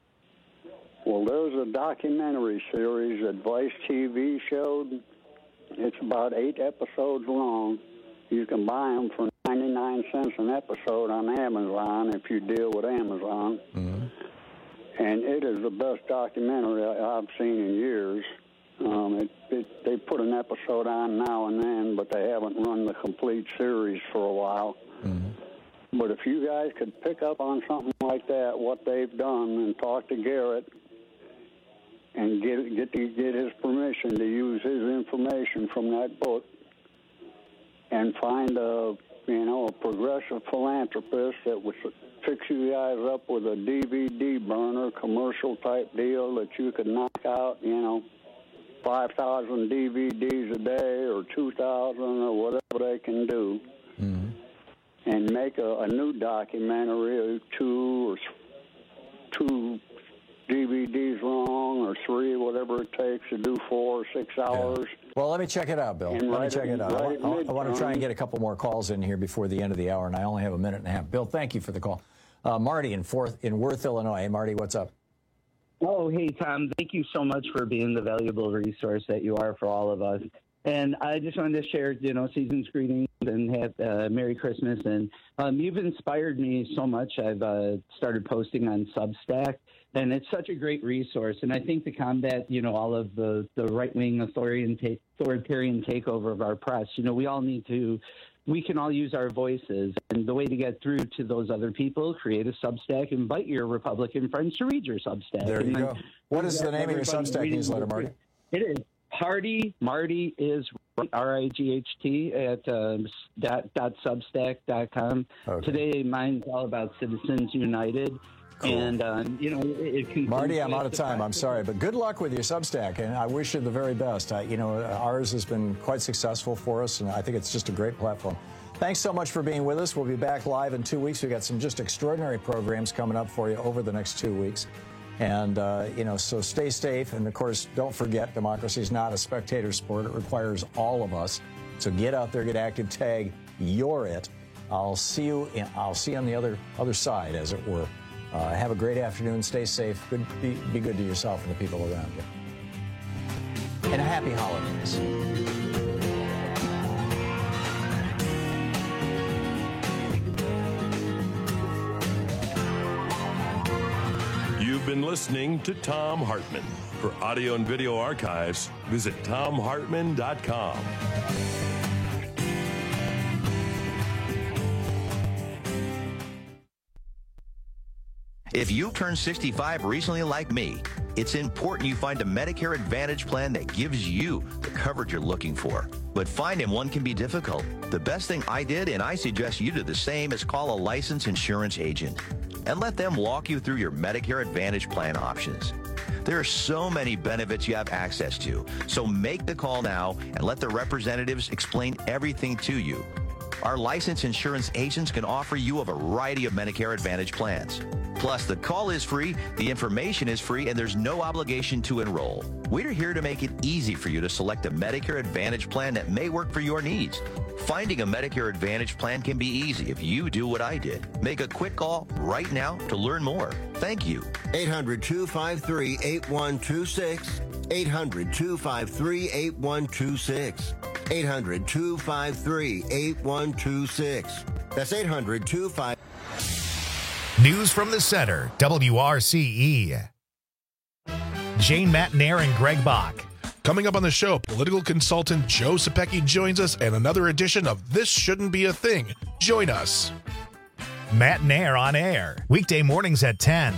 Well, there's a documentary series that Vice T V showed. It's about eight episodes long. You can buy them for ninety-nine cents an episode on Amazon if you deal with Amazon. Mm-hmm. And it is the best documentary I've seen in years. Um, it, it, they put an episode on now and then, but they haven't run the complete series for a while. Mm-hmm. But if you guys could pick up on something like that, what they've done, and talk to Garrett and get get to get his permission to use his information from that book, and find a you know a progressive philanthropist that would fix you guys up with a D V D burner commercial type deal that you could knock out, you know, five thousand D V Ds a day or two thousand or whatever they can do, mm-hmm. and make a, a new documentary, two or two D V Ds long or three, whatever it takes to do four or six hours. Yeah. Well, let me check it out, Bill. And Let me write check it- it out. I, write it want- I want to try and midterm. get a couple more calls in here before the end of the hour, and I only have a minute and a half. Bill, thank you for the call. Uh, Marty in Forth in Worth, Illinois. Hey, Marty, what's up? Oh, hey, Tom. Thank you so much for being the valuable resource that you are for all of us. And I just wanted to share, you know, season's greetings and have uh, Merry Christmas. And um, you've inspired me so much. I've uh, started posting on Substack, and it's such a great resource. And I think to combat, you know, all of the, the right-wing authoritarian, ta- authoritarian takeover of our press, you know, we all need to we can all use our voices. And the way to get through to those other people, create a Substack, invite your Republican friends to read your Substack. There you and then go. What is the name of your everybody Substack reading newsletter, the- Marty? It is Party Marty is R I G H T at um, dot, dot substack dot com. Okay. Today, mine's all about Citizens United. Cool. And, um, you know, it, it Marty, I'm out of time. I'm sorry, but good luck with your Substack, and I wish you the very best. I, you know, ours has been quite successful for us, and I think it's just a great platform. Thanks so much for being with us. We'll be back live in two weeks. We've got some just extraordinary programs coming up for you over the next two weeks. And, uh, you know, so stay safe. And, of course, don't forget, democracy is not a spectator sport. It requires all of us. So get out there, get active, tag, you're it. I'll see you, in, I'll see you on the other, other side, as it were. Uh, have a great afternoon. Stay safe. Good, be, be good to yourself and the people around you. And happy holidays. You've been listening to Tom Hartman. For audio and video archives, visit tom hartman dot com. If you turned sixty-five recently like me, it's important you find a Medicare Advantage plan that gives you the coverage you're looking for. But finding one can be difficult. The best thing I did, and I suggest you do the same, is call a licensed insurance agent and let them walk you through your Medicare Advantage plan options. There are so many benefits you have access to, so make the call now and let the representatives explain everything to you. Our licensed insurance agents can offer you a variety of Medicare Advantage plans. Plus, the call is free, the information is free, and there's no obligation to enroll. We're here to make it easy for you to select a Medicare Advantage plan that may work for your needs. Finding a Medicare Advantage plan can be easy if you do what I did. Make a quick call right now to learn more. Thank you. eight hundred, two five three, eight one two six. eight hundred, two five three, eight one two six. eight hundred, two five three, eight one two six. That's eight hundred, two five three. News from the Center, W R C E. Jane Matnair and Greg Bach. Coming up on the show, political consultant Joe Sapecki joins us and another edition of This Shouldn't Be a Thing. Join us. Matnair on air, weekday mornings at ten.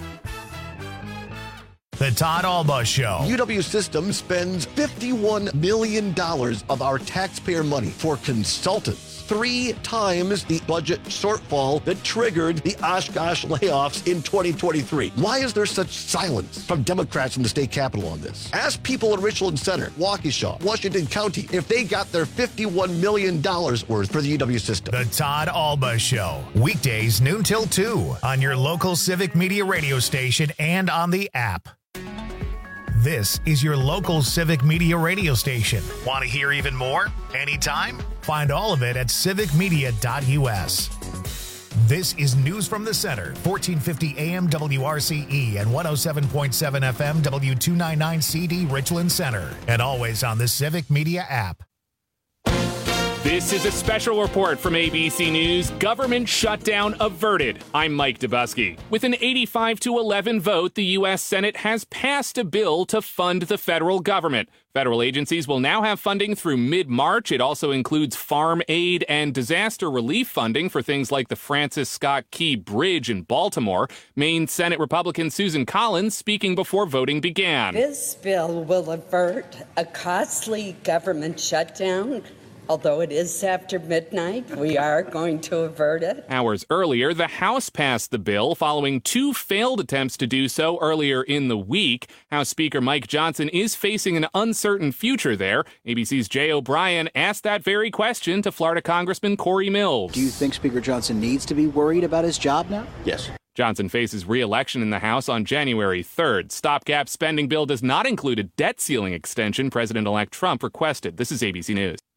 The Todd Alba Show. U W Systems spends fifty-one million dollars of our taxpayer money for consultants. Three times the budget shortfall that triggered the Oshkosh layoffs in twenty twenty-three. Why is there such silence from Democrats in the state capitol on this? Ask people in Richland Center, Waukesha, Washington County if they got their fifty-one million dollars worth for the U W system. The Todd Alba Show. Weekdays noon till two on your local Civic Media radio station and on the app. This is your local Civic Media radio station. Want to hear even more? Anytime? Find all of it at civic media dot u s. This is News from the Center, fourteen fifty A M W R C E and one oh seven point seven F M W two ninety-nine C D Richland Center, and always on the Civic Media app. This is a special report from A B C News. Government shutdown averted. I'm Mike Dubusky. With an eighty-five to eleven vote, the U S Senate has passed a bill to fund the federal government. Federal agencies will now have funding through mid-March. It also includes farm aid and disaster relief funding for things like the Francis Scott Key Bridge in Baltimore. Maine Senate Republican Susan Collins speaking before voting began. This bill will avert a costly government shutdown. Although it is after midnight, we are going to avert it. Hours earlier, the House passed the bill following two failed attempts to do so earlier in the week. House Speaker Mike Johnson is facing an uncertain future there. A B C's Jay O'Brien asked that very question to Florida Congressman Corey Mills. Do you think Speaker Johnson needs to be worried about his job now? Yes. Johnson faces re-election in the House on January third. Stopgap spending bill does not include a debt ceiling extension President-elect Trump requested. This is A B C News.